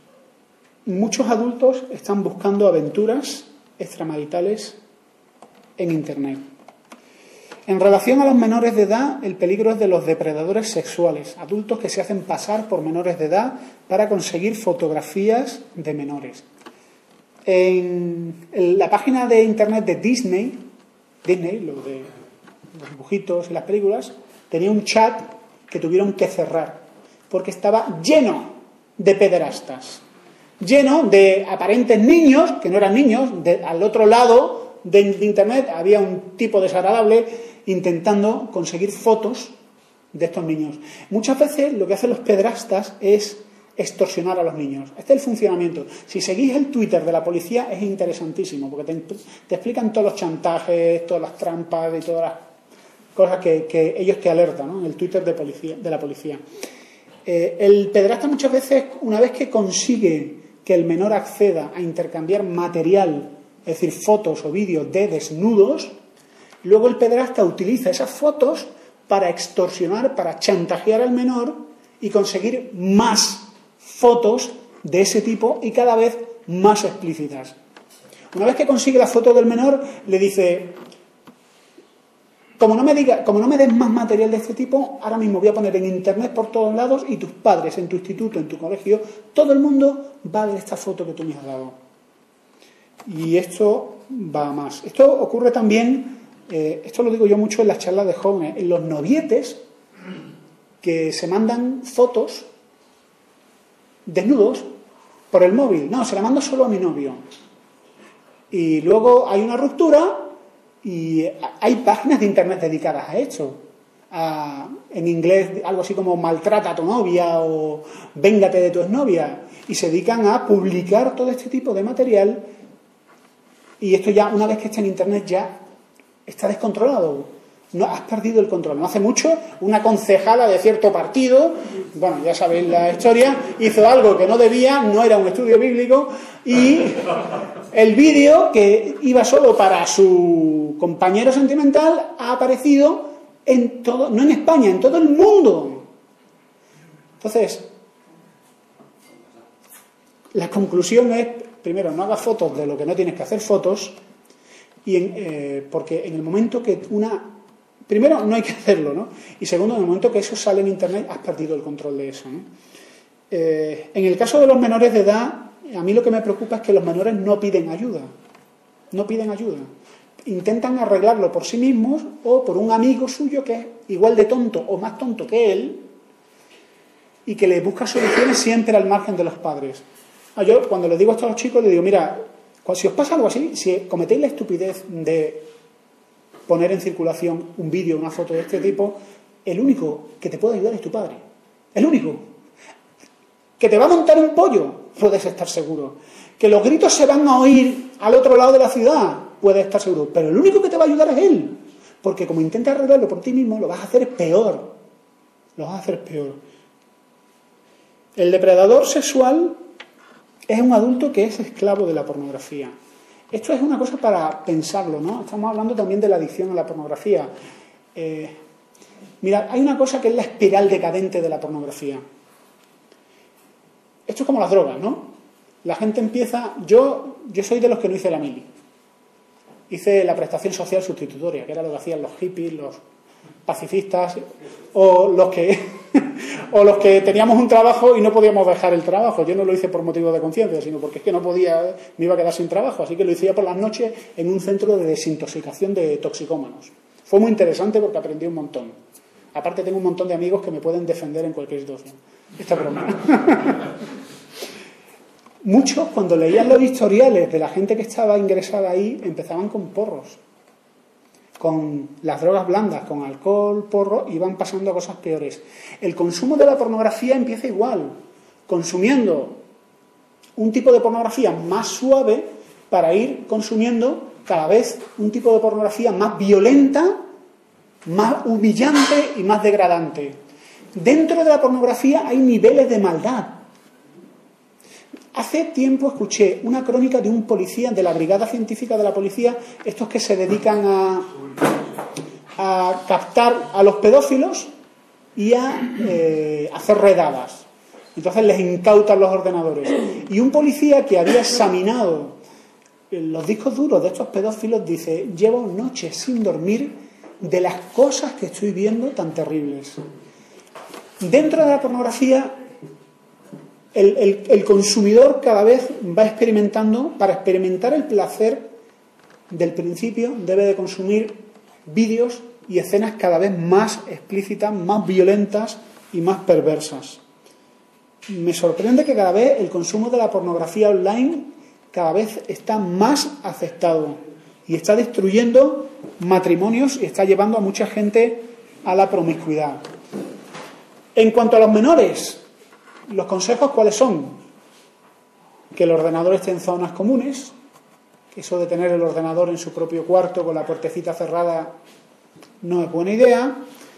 Muchos adultos están buscando aventuras extramaritales en Internet. En relación a los menores de edad, el peligro es de los depredadores sexuales, adultos que se hacen pasar por menores de edad para conseguir fotografías de menores. En la página de Internet de Disney, Disney, lo de los dibujitos y las películas, tenía un chat que tuvieron que cerrar porque estaba lleno de pederastas, lleno de aparentes niños, que no eran niños. De, al otro lado de, de Internet había un tipo desagradable intentando conseguir fotos de estos niños. Muchas veces lo que hacen los pederastas es extorsionar a los niños. Este es el funcionamiento. Si seguís el Twitter de la policía es interesantísimo, porque te, te explican todos los chantajes, todas las trampas y todas las cosas que, que ellos te alertan, ¿no? En el Twitter de, policía, de la policía. Eh, el pederasta muchas veces, una vez que consigue que el menor acceda a intercambiar material, es decir, fotos o vídeos de desnudos, luego el pederasta utiliza esas fotos para extorsionar, para chantajear al menor y conseguir más fotos de ese tipo y cada vez más explícitas. Una vez que consigue la foto del menor, le dice: como no me diga, como no me des más material de este tipo, ahora mismo voy a poner en Internet por todos lados y tus padres, en tu instituto, en tu colegio, todo el mundo va a ver esta foto que tú me has dado. Y esto va a más. Esto ocurre también, eh, esto lo digo yo mucho en las charlas de jóvenes, en los novietes que se mandan fotos desnudos por el móvil. No, se la mando solo a mi novio. Y luego hay una ruptura y hay páginas de Internet dedicadas a esto. A, en inglés algo así como maltrata a tu novia o véngate de tu exnovia. Y se dedican a publicar todo este tipo de material. Y esto ya, una vez que está en Internet, ya está descontrolado. No, has perdido el control. No hace mucho, una concejala de cierto partido, bueno, ya sabéis la historia, hizo algo que no debía, no era un estudio bíblico, y el vídeo, que iba solo para su compañero sentimental, ha aparecido en todo, no en España, en todo el mundo. Entonces, la conclusión es, primero, no hagas fotos de lo que no tienes que hacer fotos, y en, eh, porque en el momento que una... Primero, no hay que hacerlo, ¿no? Y segundo, en el momento que eso sale en Internet, has perdido el control de eso, ¿no? Eh, en el caso de los menores de edad, a mí lo que me preocupa es que los menores no piden ayuda. No piden ayuda. Intentan arreglarlo por sí mismos o por un amigo suyo que es igual de tonto o más tonto que él y que le busca soluciones siempre al margen de los padres. Yo, cuando le digo esto a los chicos, les digo: mira, si os pasa algo así, si cometéis la estupidez de poner en circulación un vídeo, una foto de este tipo, el único que te puede ayudar es tu padre. El único. Que te va a montar un pollo, puedes estar seguro. Que los gritos se van a oír al otro lado de la ciudad, puedes estar seguro. Pero el único que te va a ayudar es él. Porque como intentas arreglarlo por ti mismo, lo vas a hacer peor. Lo vas a hacer peor. El depredador sexual es un adulto que es esclavo de la pornografía. Esto es una cosa para pensarlo, ¿no? Estamos hablando también de la adicción a la pornografía. Eh, mira, hay una cosa que es la espiral decadente de la pornografía. Esto es como las drogas, ¿no? La gente empieza... Yo, yo soy de los que no hice la mili. Hice la prestación social sustitutoria, que era lo que hacían los hippies, los pacifistas, o los que o los que teníamos un trabajo y no podíamos dejar el trabajo. Yo no lo hice por motivo de conciencia, sino porque es que no podía, me iba a quedar sin trabajo, así que lo hice ya por las noches en un centro de desintoxicación de toxicómanos. Fue muy interesante porque aprendí un montón. Aparte tengo un montón de amigos que me pueden defender en cualquier situación. Esta broma. Muchos, cuando leían los historiales de la gente que estaba ingresada ahí, empezaban con porros. Con las drogas blandas, con alcohol, porro, y van pasando a cosas peores. El consumo de la pornografía empieza igual, consumiendo un tipo de pornografía más suave para ir consumiendo cada vez un tipo de pornografía más violenta, más humillante y más degradante. Dentro de la pornografía hay niveles de maldad. Hace tiempo escuché una crónica de un policía, de la brigada científica de la policía, estos que se dedican a, a captar a los pedófilos y a eh, hacer redadas. Entonces les incautan los ordenadores. Y un policía que había examinado los discos duros de estos pedófilos dice, llevo noches sin dormir de las cosas que estoy viendo tan terribles. Dentro de la pornografía, el, el, el consumidor cada vez va experimentando, para experimentar el placer del principio, debe de consumir vídeos y escenas cada vez más explícitas, más violentas y más perversas. Me sorprende que cada vez el consumo de la pornografía online cada vez está más aceptado y está destruyendo matrimonios y está llevando a mucha gente a la promiscuidad. En cuanto a los menores, los consejos ¿cuáles son? Que el ordenador esté en zonas comunes, que eso de tener el ordenador en su propio cuarto con la puertecita cerrada no es buena idea.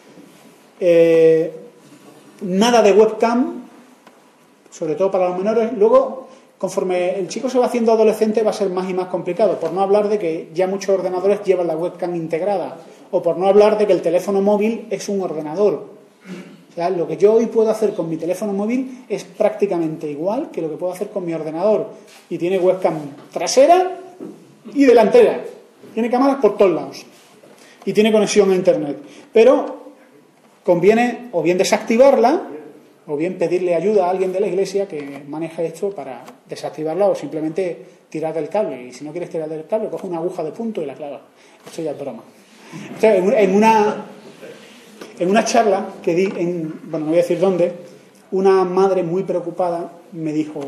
Eh, nada de webcam, sobre todo para los menores. Luego, conforme el chico se va haciendo adolescente, va a ser más y más complicado, por no hablar de que ya muchos ordenadores llevan la webcam integrada, o por no hablar de que el teléfono móvil es un ordenador. O sea, lo que yo hoy puedo hacer con mi teléfono móvil es prácticamente igual que lo que puedo hacer con mi ordenador, y tiene webcam trasera y delantera, tiene cámaras por todos lados y tiene conexión a internet, pero conviene o bien desactivarla o bien pedirle ayuda a alguien de la iglesia que maneja esto para desactivarla, o simplemente tirar del cable, y si no quieres tirar del cable coge una aguja de punto y la clavas. Esto ya es broma. O sea, en una en una charla que di en, bueno, no voy a decir dónde, una madre muy preocupada me dijo: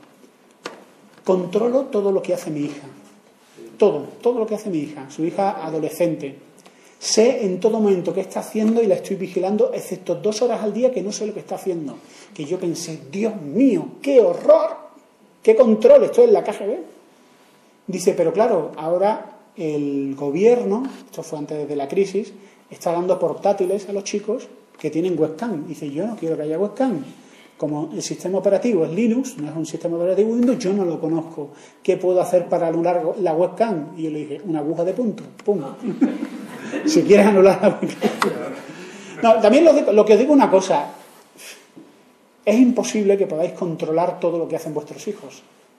controlo todo lo que hace mi hija, todo, todo lo que hace mi hija, su hija adolescente. Sé en todo momento qué está haciendo y la estoy vigilando, excepto dos horas al día que no sé lo que está haciendo. Que yo pensé, Dios mío, qué horror, qué control, esto es la K G B. Dice, pero claro, ahora el gobierno, esto fue antes de la crisis, está dando portátiles a los chicos que tienen webcam. Dice, yo no quiero que haya webcam. Como el sistema operativo es Linux, no es un sistema operativo Windows, yo no lo conozco. ¿Qué puedo hacer para anular la webcam? Y yo le dije, una aguja de punto, pum. Si quieres anular la webcam. No, también lo, digo, lo que os digo una cosa, es imposible que podáis controlar todo lo que hacen vuestros hijos.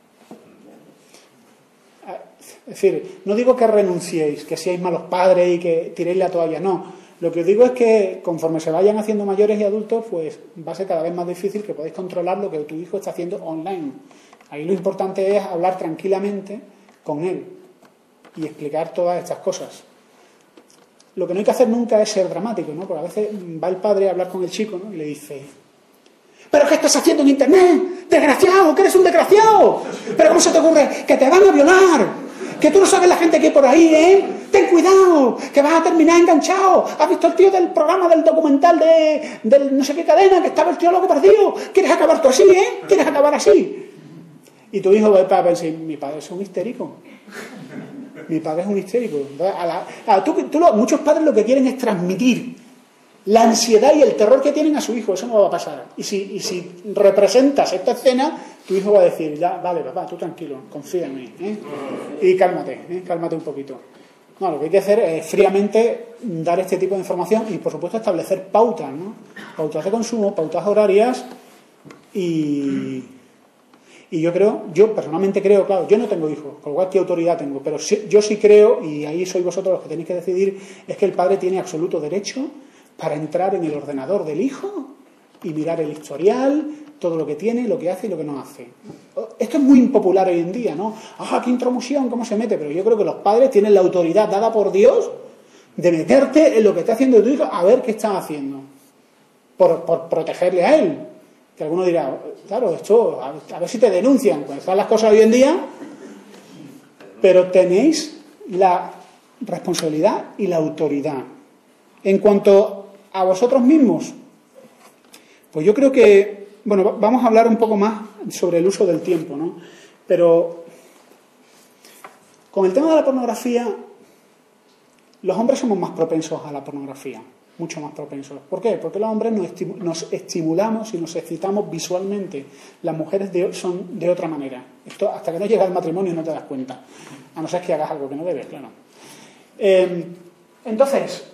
Es decir, no digo que renunciéis, que seáis malos padres y que tiréis la toalla, no. Lo que os digo es que conforme se vayan haciendo mayores y adultos, pues va a ser cada vez más difícil que podáis controlar lo que tu hijo está haciendo online. Ahí lo importante es hablar tranquilamente con él y explicar todas estas cosas. Lo que no hay que hacer nunca es ser dramático, ¿no? Porque a veces va el padre a hablar con el chico, ¿no? Y le dice: ¿pero qué estás haciendo en internet? ¡Desgraciado! ¡Que eres un desgraciado! ¿Pero cómo se te ocurre? ¡Que te van a violar! ¡Que tú no sabes la gente que hay por ahí, eh! ¡Ten cuidado! ¡Que vas a terminar enganchado! ¿Has visto el tío del programa del documental de del no sé qué cadena? Que estaba el tío loco perdido. ¿Quieres acabar tú así, eh? ¿Quieres acabar así? Y tu hijo va a pensar, mi padre es un histérico. Mi padre es un histérico. A la, a, tú, tú lo, muchos padres lo que quieren es transmitir la ansiedad y el terror que tienen a su hijo. Eso no va a pasar. Y si, y si representas esta escena, tu hijo va a decir, ya, vale, papá, tú tranquilo, confía en mí, ¿eh? Y cálmate, ¿eh? Cálmate un poquito. No, lo que hay que hacer es fríamente dar este tipo de información y, por supuesto, establecer pautas, ¿no? Pautas de consumo, pautas horarias y... Y yo creo, yo personalmente creo, claro, yo no tengo hijos, con lo cual qué autoridad tengo, pero sí, yo sí creo, y ahí sois vosotros los que tenéis que decidir, es que el padre tiene absoluto derecho para entrar en el ordenador del hijo y mirar el historial, todo lo que tiene, lo que hace y lo que no hace. Esto es muy impopular hoy en día, ¿no? ¡Ah, qué intromisión! ¿Cómo se mete? Pero yo creo que los padres tienen la autoridad dada por Dios de meterte en lo que está haciendo tu hijo a ver qué está haciendo, por, por protegerle a él. Que alguno dirá, claro, esto, a, a ver si te denuncian, pues están las cosas hoy en día, pero tenéis la responsabilidad y la autoridad. En cuanto a vosotros mismos, pues yo creo que, bueno, vamos a hablar un poco más sobre el uso del tiempo, ¿no? Pero con el tema de la pornografía, los hombres somos más propensos a la pornografía. Mucho más propensos. ¿Por qué? Porque los hombres nos, estimu- nos estimulamos y nos excitamos visualmente. Las mujeres de, son de otra manera. Esto hasta que no llega al matrimonio no te das cuenta. A no ser que hagas algo que no debes, claro. Eh, entonces,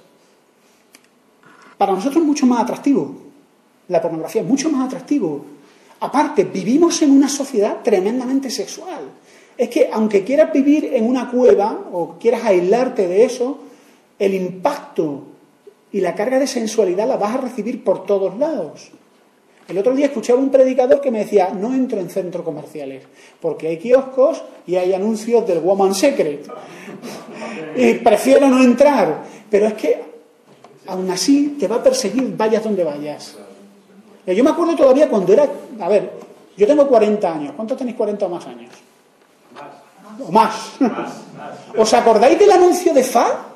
para nosotros es mucho más atractivo. La pornografía es mucho más atractivo. Aparte, vivimos en una sociedad tremendamente sexual. Es que aunque quieras vivir en una cueva o quieras aislarte de eso, el impacto y la carga de sensualidad la vas a recibir por todos lados. El otro día escuchaba un predicador que me decía, no entro en centros comerciales, porque hay kioscos y hay anuncios del Woman Secret. Y prefiero no entrar. Pero es que, aún así, te va a perseguir vayas donde vayas. Yo me acuerdo todavía cuando era... A ver, yo tengo cuarenta años. ¿Cuántos tenéis cuarenta o más años? Más. ¿O más? Más, más. ¿Os acordáis del anuncio de F A?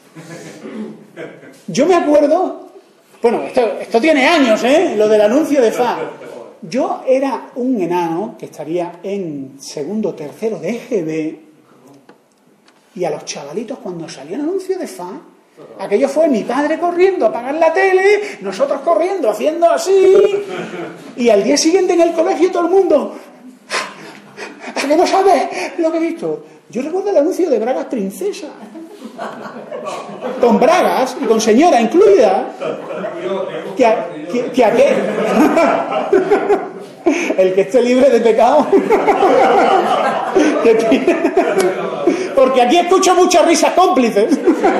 Yo me acuerdo... Bueno, esto, esto tiene años, ¿eh? Lo del anuncio de F A. Yo era un enano que estaría en segundo o tercero de E G B y a los chavalitos cuando salía el anuncio de F A, aquello fue mi padre corriendo a apagar la tele, nosotros corriendo, haciendo así, y al día siguiente en el colegio todo el mundo, ¿a que no sabes lo que he visto? Yo recuerdo el anuncio de Bragas Princesa, con bragas y con señora incluida, que a, que, que a qué el que esté libre de pecado porque aquí escucho muchas risas cómplices.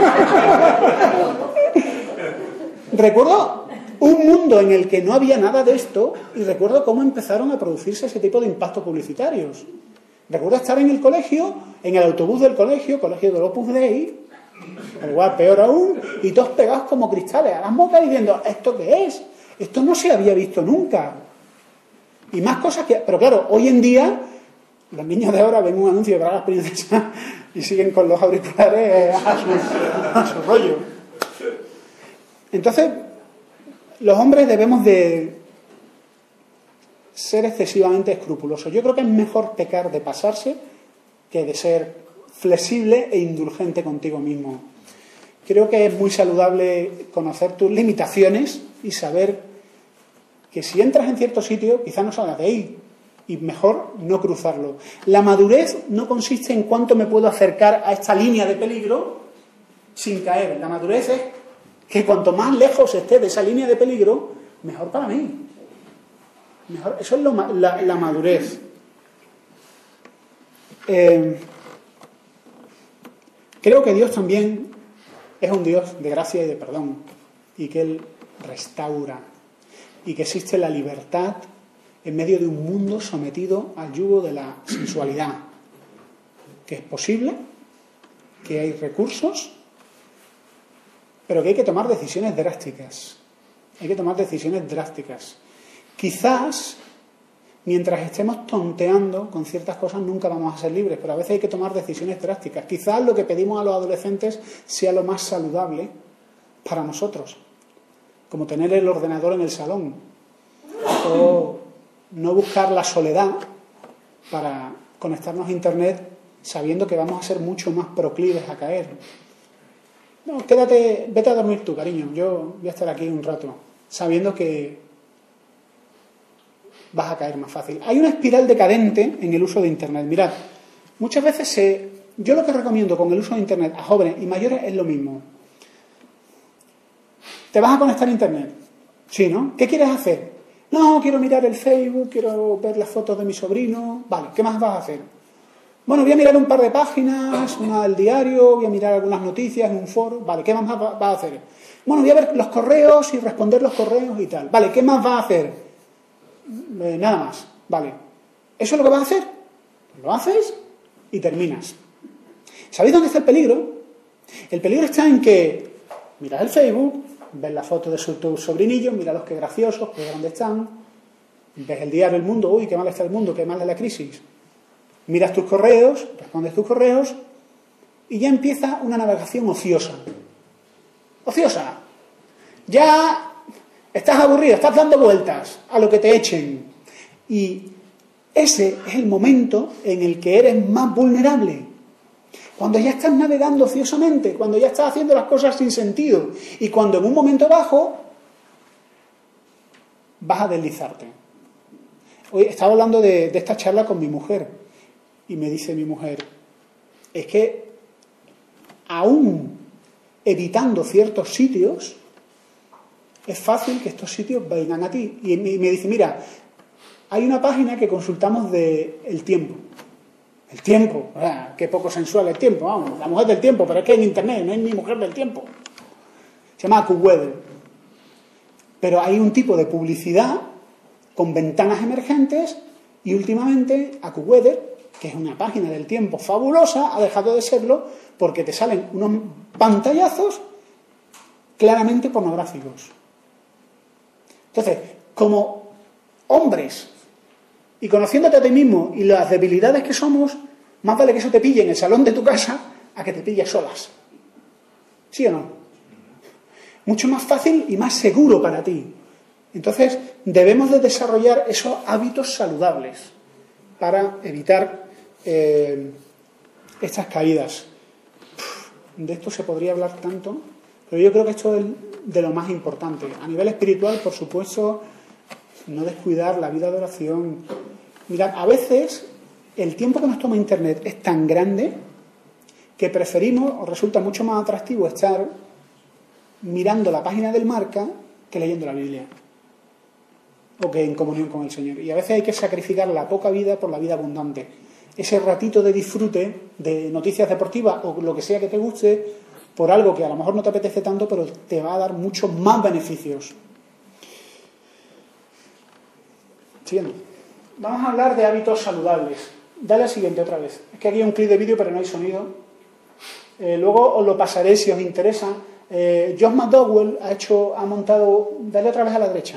Recuerdo un mundo en el que no había nada de esto y recuerdo cómo empezaron a producirse ese tipo de impactos publicitarios. Recuerdo estar en el colegio, en el autobús del colegio, colegio del Opus Dei, igual peor aún, y todos pegados como cristales a las mocas diciendo, ¿esto qué es? Esto no se había visto nunca. Y más cosas que... Pero claro, hoy en día, los niños de ahora ven un anuncio de Bragas Princesa y siguen con los auriculares a su, a su rollo. Entonces, los hombres debemos de ser excesivamente escrupulosos. Yo creo que es mejor pecar de pasarse que de ser flexible e indulgente contigo mismo. Creo que es muy saludable conocer tus limitaciones y saber que si entras en cierto sitio, quizás no salgas de ahí, y mejor no cruzarlo. La madurez no consiste en cuánto me puedo acercar a esta línea de peligro sin caer. La madurez es que cuanto más lejos esté de esa línea de peligro, mejor para mí. Mejor. Eso es lo, la, la madurez. Eh, creo que Dios también es un Dios de gracia y de perdón, y que Él restaura, y que existe la libertad en medio de un mundo sometido al yugo de la sensualidad, que es posible, que hay recursos, pero que hay que tomar decisiones drásticas. Hay que tomar decisiones drásticas. Quizás, mientras estemos tonteando con ciertas cosas, nunca vamos a ser libres, pero a veces hay que tomar decisiones drásticas. Quizás lo que pedimos a los adolescentes sea lo más saludable para nosotros, como tener el ordenador en el salón, o no buscar la soledad para conectarnos a Internet sabiendo que vamos a ser mucho más proclives a caer. No, quédate, vete a dormir tú, cariño, yo voy a estar aquí un rato, sabiendo que vas a caer más fácil. Hay una espiral decadente en el uso de Internet. Mirad, muchas veces se, yo lo que recomiendo con el uso de Internet a jóvenes y mayores es lo mismo. ¿Te vas a conectar a Internet? Sí, ¿no? ¿Qué quieres hacer? No, quiero mirar el Facebook, quiero ver las fotos de mi sobrino. Vale, ¿qué más vas a hacer? Bueno, voy a mirar un par de páginas, una del diario, voy a mirar algunas noticias en un foro. Vale, ¿qué más vas a hacer? Bueno, voy a ver los correos y responder los correos y tal. Vale, ¿qué más vas a hacer? Eh, nada más. Vale. ¿Eso es lo que vas a hacer? Lo haces y terminas. ¿Sabéis dónde está el peligro? El peligro está en que miras el Facebook, ves la foto de tus sobrinillos, mira los que graciosos, qué grandes están, ves el diario El Mundo, uy, qué mal está el mundo, qué mal es la crisis. Miras tus correos, respondes tus correos y ya empieza una navegación ociosa. Ociosa. Ya estás aburrido, estás dando vueltas a lo que te echen. Y ese es el momento en el que eres más vulnerable. Cuando ya estás navegando ociosamente, cuando ya estás haciendo las cosas sin sentido y cuando en un momento bajo vas a deslizarte. Hoy estaba hablando de, de esta charla con mi mujer y me dice mi mujer, es que aún evitando ciertos sitios, es fácil que estos sitios vengan a ti. Y me dice, mira, hay una página que consultamos de El Tiempo. El tiempo, ah, qué poco sensual el tiempo, vamos, la mujer del tiempo, pero es que en Internet no hay ni mujer del tiempo. Se llama AccuWeather. Pero hay un tipo de publicidad con ventanas emergentes y últimamente AccuWeather, que es una página del tiempo fabulosa, ha dejado de serlo porque te salen unos pantallazos claramente pornográficos. Entonces, como hombres, y conociéndote a ti mismo y las debilidades que somos, más vale que eso te pille en el salón de tu casa a que te pille solas. ¿Sí o no? Mucho más fácil y más seguro para ti. Entonces, debemos de desarrollar esos hábitos saludables para evitar eh, estas caídas. De esto se podría hablar tanto, pero yo creo que esto es de lo más importante. A nivel espiritual, por supuesto, no descuidar la vida de oración. Mirad, a veces el tiempo que nos toma Internet es tan grande que preferimos, o resulta mucho más atractivo estar mirando la página del Marca que leyendo la Biblia o que en comunión con el Señor. Y a veces hay que sacrificar la poca vida por la vida abundante. Ese ratito de disfrute de noticias deportivas o lo que sea que te guste por algo que a lo mejor no te apetece tanto, pero te va a dar muchos más beneficios. Siguiendo. Vamos a hablar de hábitos saludables. Dale al siguiente otra vez. Es que aquí hay un clip de vídeo pero no hay sonido. Eh, luego os lo pasaré si os interesa. Eh, Josh McDowell ha hecho, ha montado... Dale otra vez a la derecha.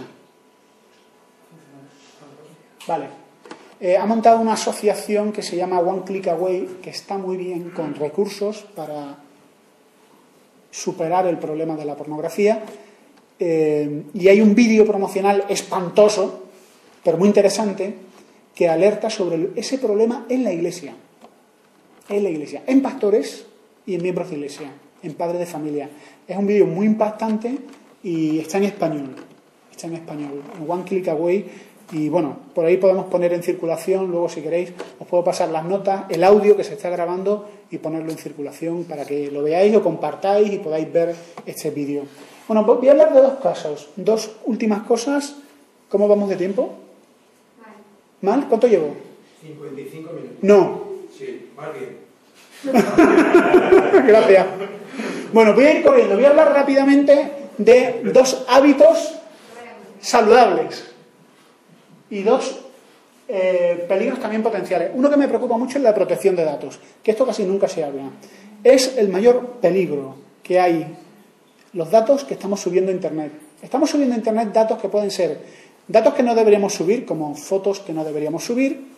Vale. Eh, ha montado una asociación que se llama One Click Away, que está muy bien, con recursos para superar el problema de la pornografía. Eh, y hay un vídeo promocional espantoso, pero muy interesante, que alerta sobre ese problema en la iglesia. En la iglesia. En pastores y en miembros de iglesia. En padres de familia. Es un vídeo muy impactante y está en español. Está en español. En One Click Away. Y bueno, por ahí podemos poner en circulación, luego si queréis os puedo pasar las notas, el audio que se está grabando y ponerlo en circulación para que lo veáis, lo compartáis y podáis ver este vídeo. Bueno, voy a hablar de dos casos, dos últimas cosas. ¿Cómo vamos de tiempo? Mal. ¿Mal? ¿Cuánto llevo? cincuenta y cinco minutos. No. Sí, más bien. Gracias. Bueno, voy a ir corriendo, voy a hablar rápidamente de dos hábitos saludables. Y dos eh, peligros también potenciales. Uno que me preocupa mucho es la protección de datos, que esto casi nunca se habla. Es el mayor peligro que hay, los datos que estamos subiendo a Internet. Estamos subiendo a Internet datos que pueden ser datos que no deberíamos subir, como fotos que no deberíamos subir,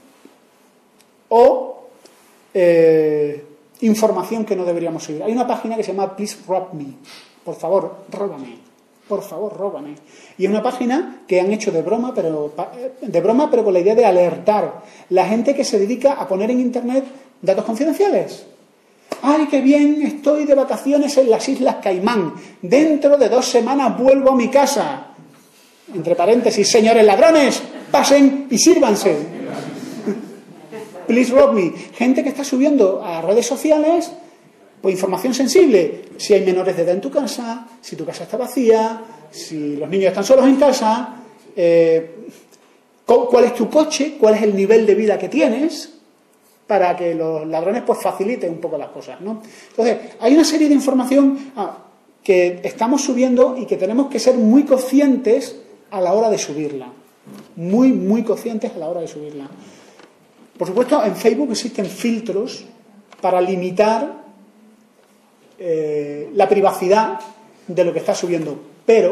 o eh, información que no deberíamos subir. Hay una página que se llama Please Rob Me. Por favor, róbame. Por favor, róbame. Y es una página que han hecho de broma, pero de broma, pero con la idea de alertar la gente que se dedica a poner en Internet datos confidenciales. ¡Ay, qué bien! Estoy de vacaciones en las Islas Caimán. Dentro de dos semanas vuelvo a mi casa. Entre paréntesis, señores ladrones, pasen y sírvanse. Please rob me. Gente que está subiendo a redes sociales pues información sensible, si hay menores de edad en tu casa, si tu casa está vacía, si los niños están solos en casa, eh, cuál es tu coche, cuál es el nivel de vida que tienes, para que los ladrones pues faciliten un poco las cosas, ¿no? Entonces, hay una serie de información ah, que estamos subiendo y que tenemos que ser muy conscientes a la hora de subirla. Muy, muy conscientes a la hora de subirla. Por supuesto, en Facebook existen filtros para limitar Eh, la privacidad de lo que está subiendo, pero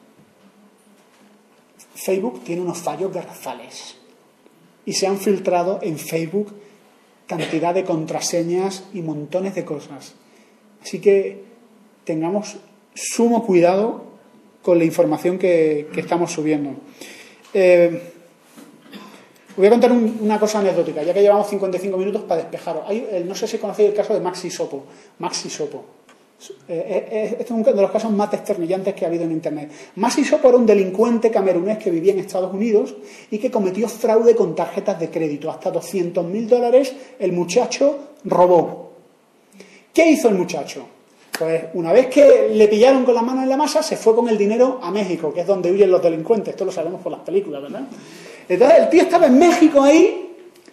Facebook tiene unos fallos garrafales y se han filtrado en Facebook cantidad de contraseñas y montones de cosas, así que tengamos sumo cuidado con la información que, que estamos subiendo. eh, voy a contar un, una cosa anecdótica, ya que llevamos cincuenta y cinco minutos para despejaros. Hay, eh, no sé si conocéis el caso de Maxi Sopo. Maxi Sopo. Eh, eh, este es uno de los casos más desternillantes que ha habido en Internet. Maxi Sopo era un delincuente camerunés que vivía en Estados Unidos y que cometió fraude con tarjetas de crédito. Hasta doscientos mil dólares el muchacho robó. ¿Qué hizo el muchacho? Pues una vez que le pillaron con las manos en la masa, se fue con el dinero a México, que es donde huyen los delincuentes. Esto lo sabemos por las películas, ¿verdad? Entonces el tío estaba en México ahí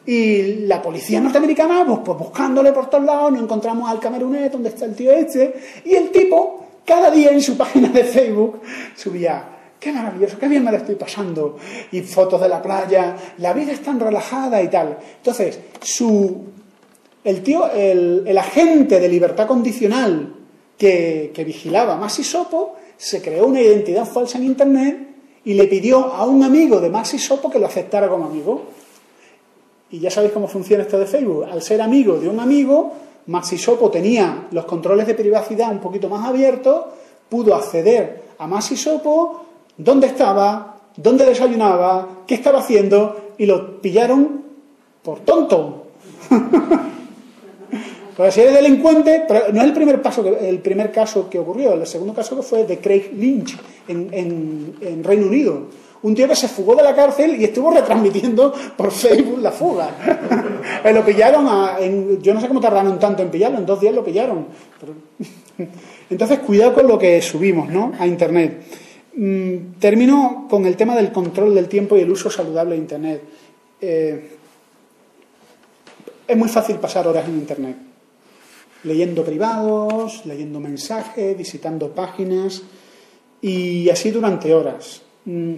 Y la policía norteamericana, pues, pues buscándole por todos lados, no encontramos al Camerunet, donde está el tío este, y el tipo, cada día en su página de Facebook, subía, qué maravilloso, qué bien me lo estoy pasando, y fotos de la playa, la vida es tan relajada y tal. Entonces, su, el tío, el, el agente de libertad condicional que, que vigilaba Maxi Sopo, se creó una identidad falsa en Internet y le pidió a un amigo de Maxi Sopo que lo aceptara como amigo. Y ya sabéis cómo funciona esto de Facebook. Al ser amigo de un amigo, Maxi Sopo tenía los controles de privacidad un poquito más abiertos, pudo acceder a Maxi Sopo, dónde estaba, dónde desayunaba, qué estaba haciendo, y lo pillaron por tonto. Pues si eres delincuente, pero no es el primer, paso que, el primer caso que ocurrió, el segundo caso que fue de Craig Lynch en, en, en Reino Unido. Un tío que se fugó de la cárcel y estuvo retransmitiendo por Facebook la fuga. Lo pillaron, a, en, yo no sé cómo tardaron tanto en pillarlo, en dos días lo pillaron. Pero... Entonces, cuidado con lo que subimos, ¿no?, a Internet. Mm, termino con el tema del control del tiempo y el uso saludable de Internet. Eh, es muy fácil pasar horas en Internet, leyendo privados, leyendo mensajes, visitando páginas, y así durante horas. Mm.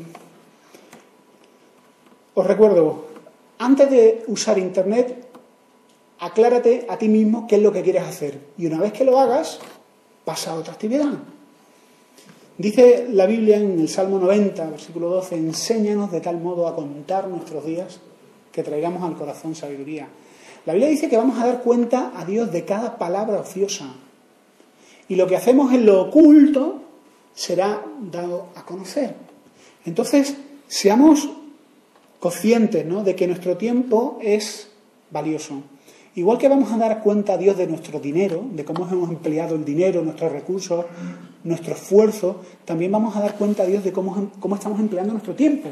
Os recuerdo, antes de usar Internet, aclárate a ti mismo qué es lo que quieres hacer. Y una vez que lo hagas, pasa a otra actividad. Dice la Biblia en el Salmo noventa, versículo doce, enséñanos de tal modo a contar nuestros días que traigamos al corazón sabiduría. La Biblia dice que vamos a dar cuenta a Dios de cada palabra ociosa. Y lo que hacemos en lo oculto será dado a conocer. Entonces, seamos conscientes, ¿no?, de que nuestro tiempo es valioso. Igual que vamos a dar cuenta a Dios de nuestro dinero, de cómo hemos empleado el dinero, nuestros recursos, nuestro esfuerzo, también vamos a dar cuenta a Dios de cómo, cómo estamos empleando nuestro tiempo.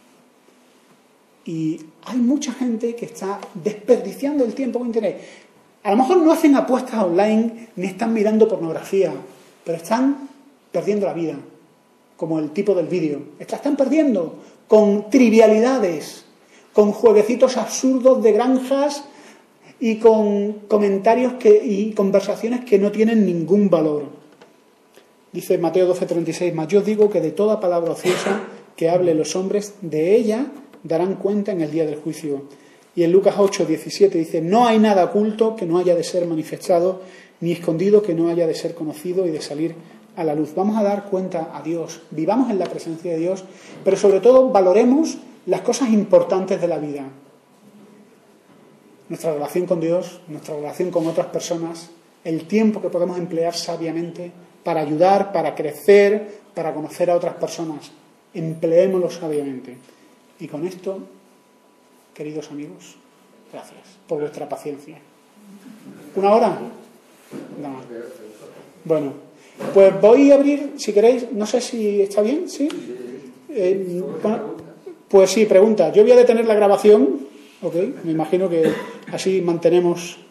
Y hay mucha gente que está desperdiciando el tiempo con Internet. A lo mejor no hacen apuestas online ni están mirando pornografía, pero están perdiendo la vida, como el tipo del vídeo. Están perdiendo con trivialidades, con jueguecitos absurdos de granjas y con comentarios que, y conversaciones que no tienen ningún valor. Dice Mateo doce treinta y seis, mas yo digo que de toda palabra ociosa que hablen los hombres, de ella darán cuenta en el día del juicio. Y en Lucas ocho diecisiete dice, no hay nada oculto que no haya de ser manifestado, ni escondido que no haya de ser conocido y de salir a la luz. Vamos a dar cuenta a Dios, vivamos en la presencia de Dios, pero sobre todo valoremos las cosas importantes de la vida. Nuestra relación con Dios, nuestra relación con otras personas, el tiempo que podemos emplear sabiamente para ayudar, para crecer, para conocer a otras personas. Empleémoslo sabiamente. Y con esto, queridos amigos, gracias por vuestra paciencia. ¿Una hora? No. Bueno. Pues voy a abrir, si queréis, no sé si está bien, ¿sí? Eh, bueno, pues sí, pregunta. Yo voy a detener la grabación, ¿ok? Me imagino que así mantenemos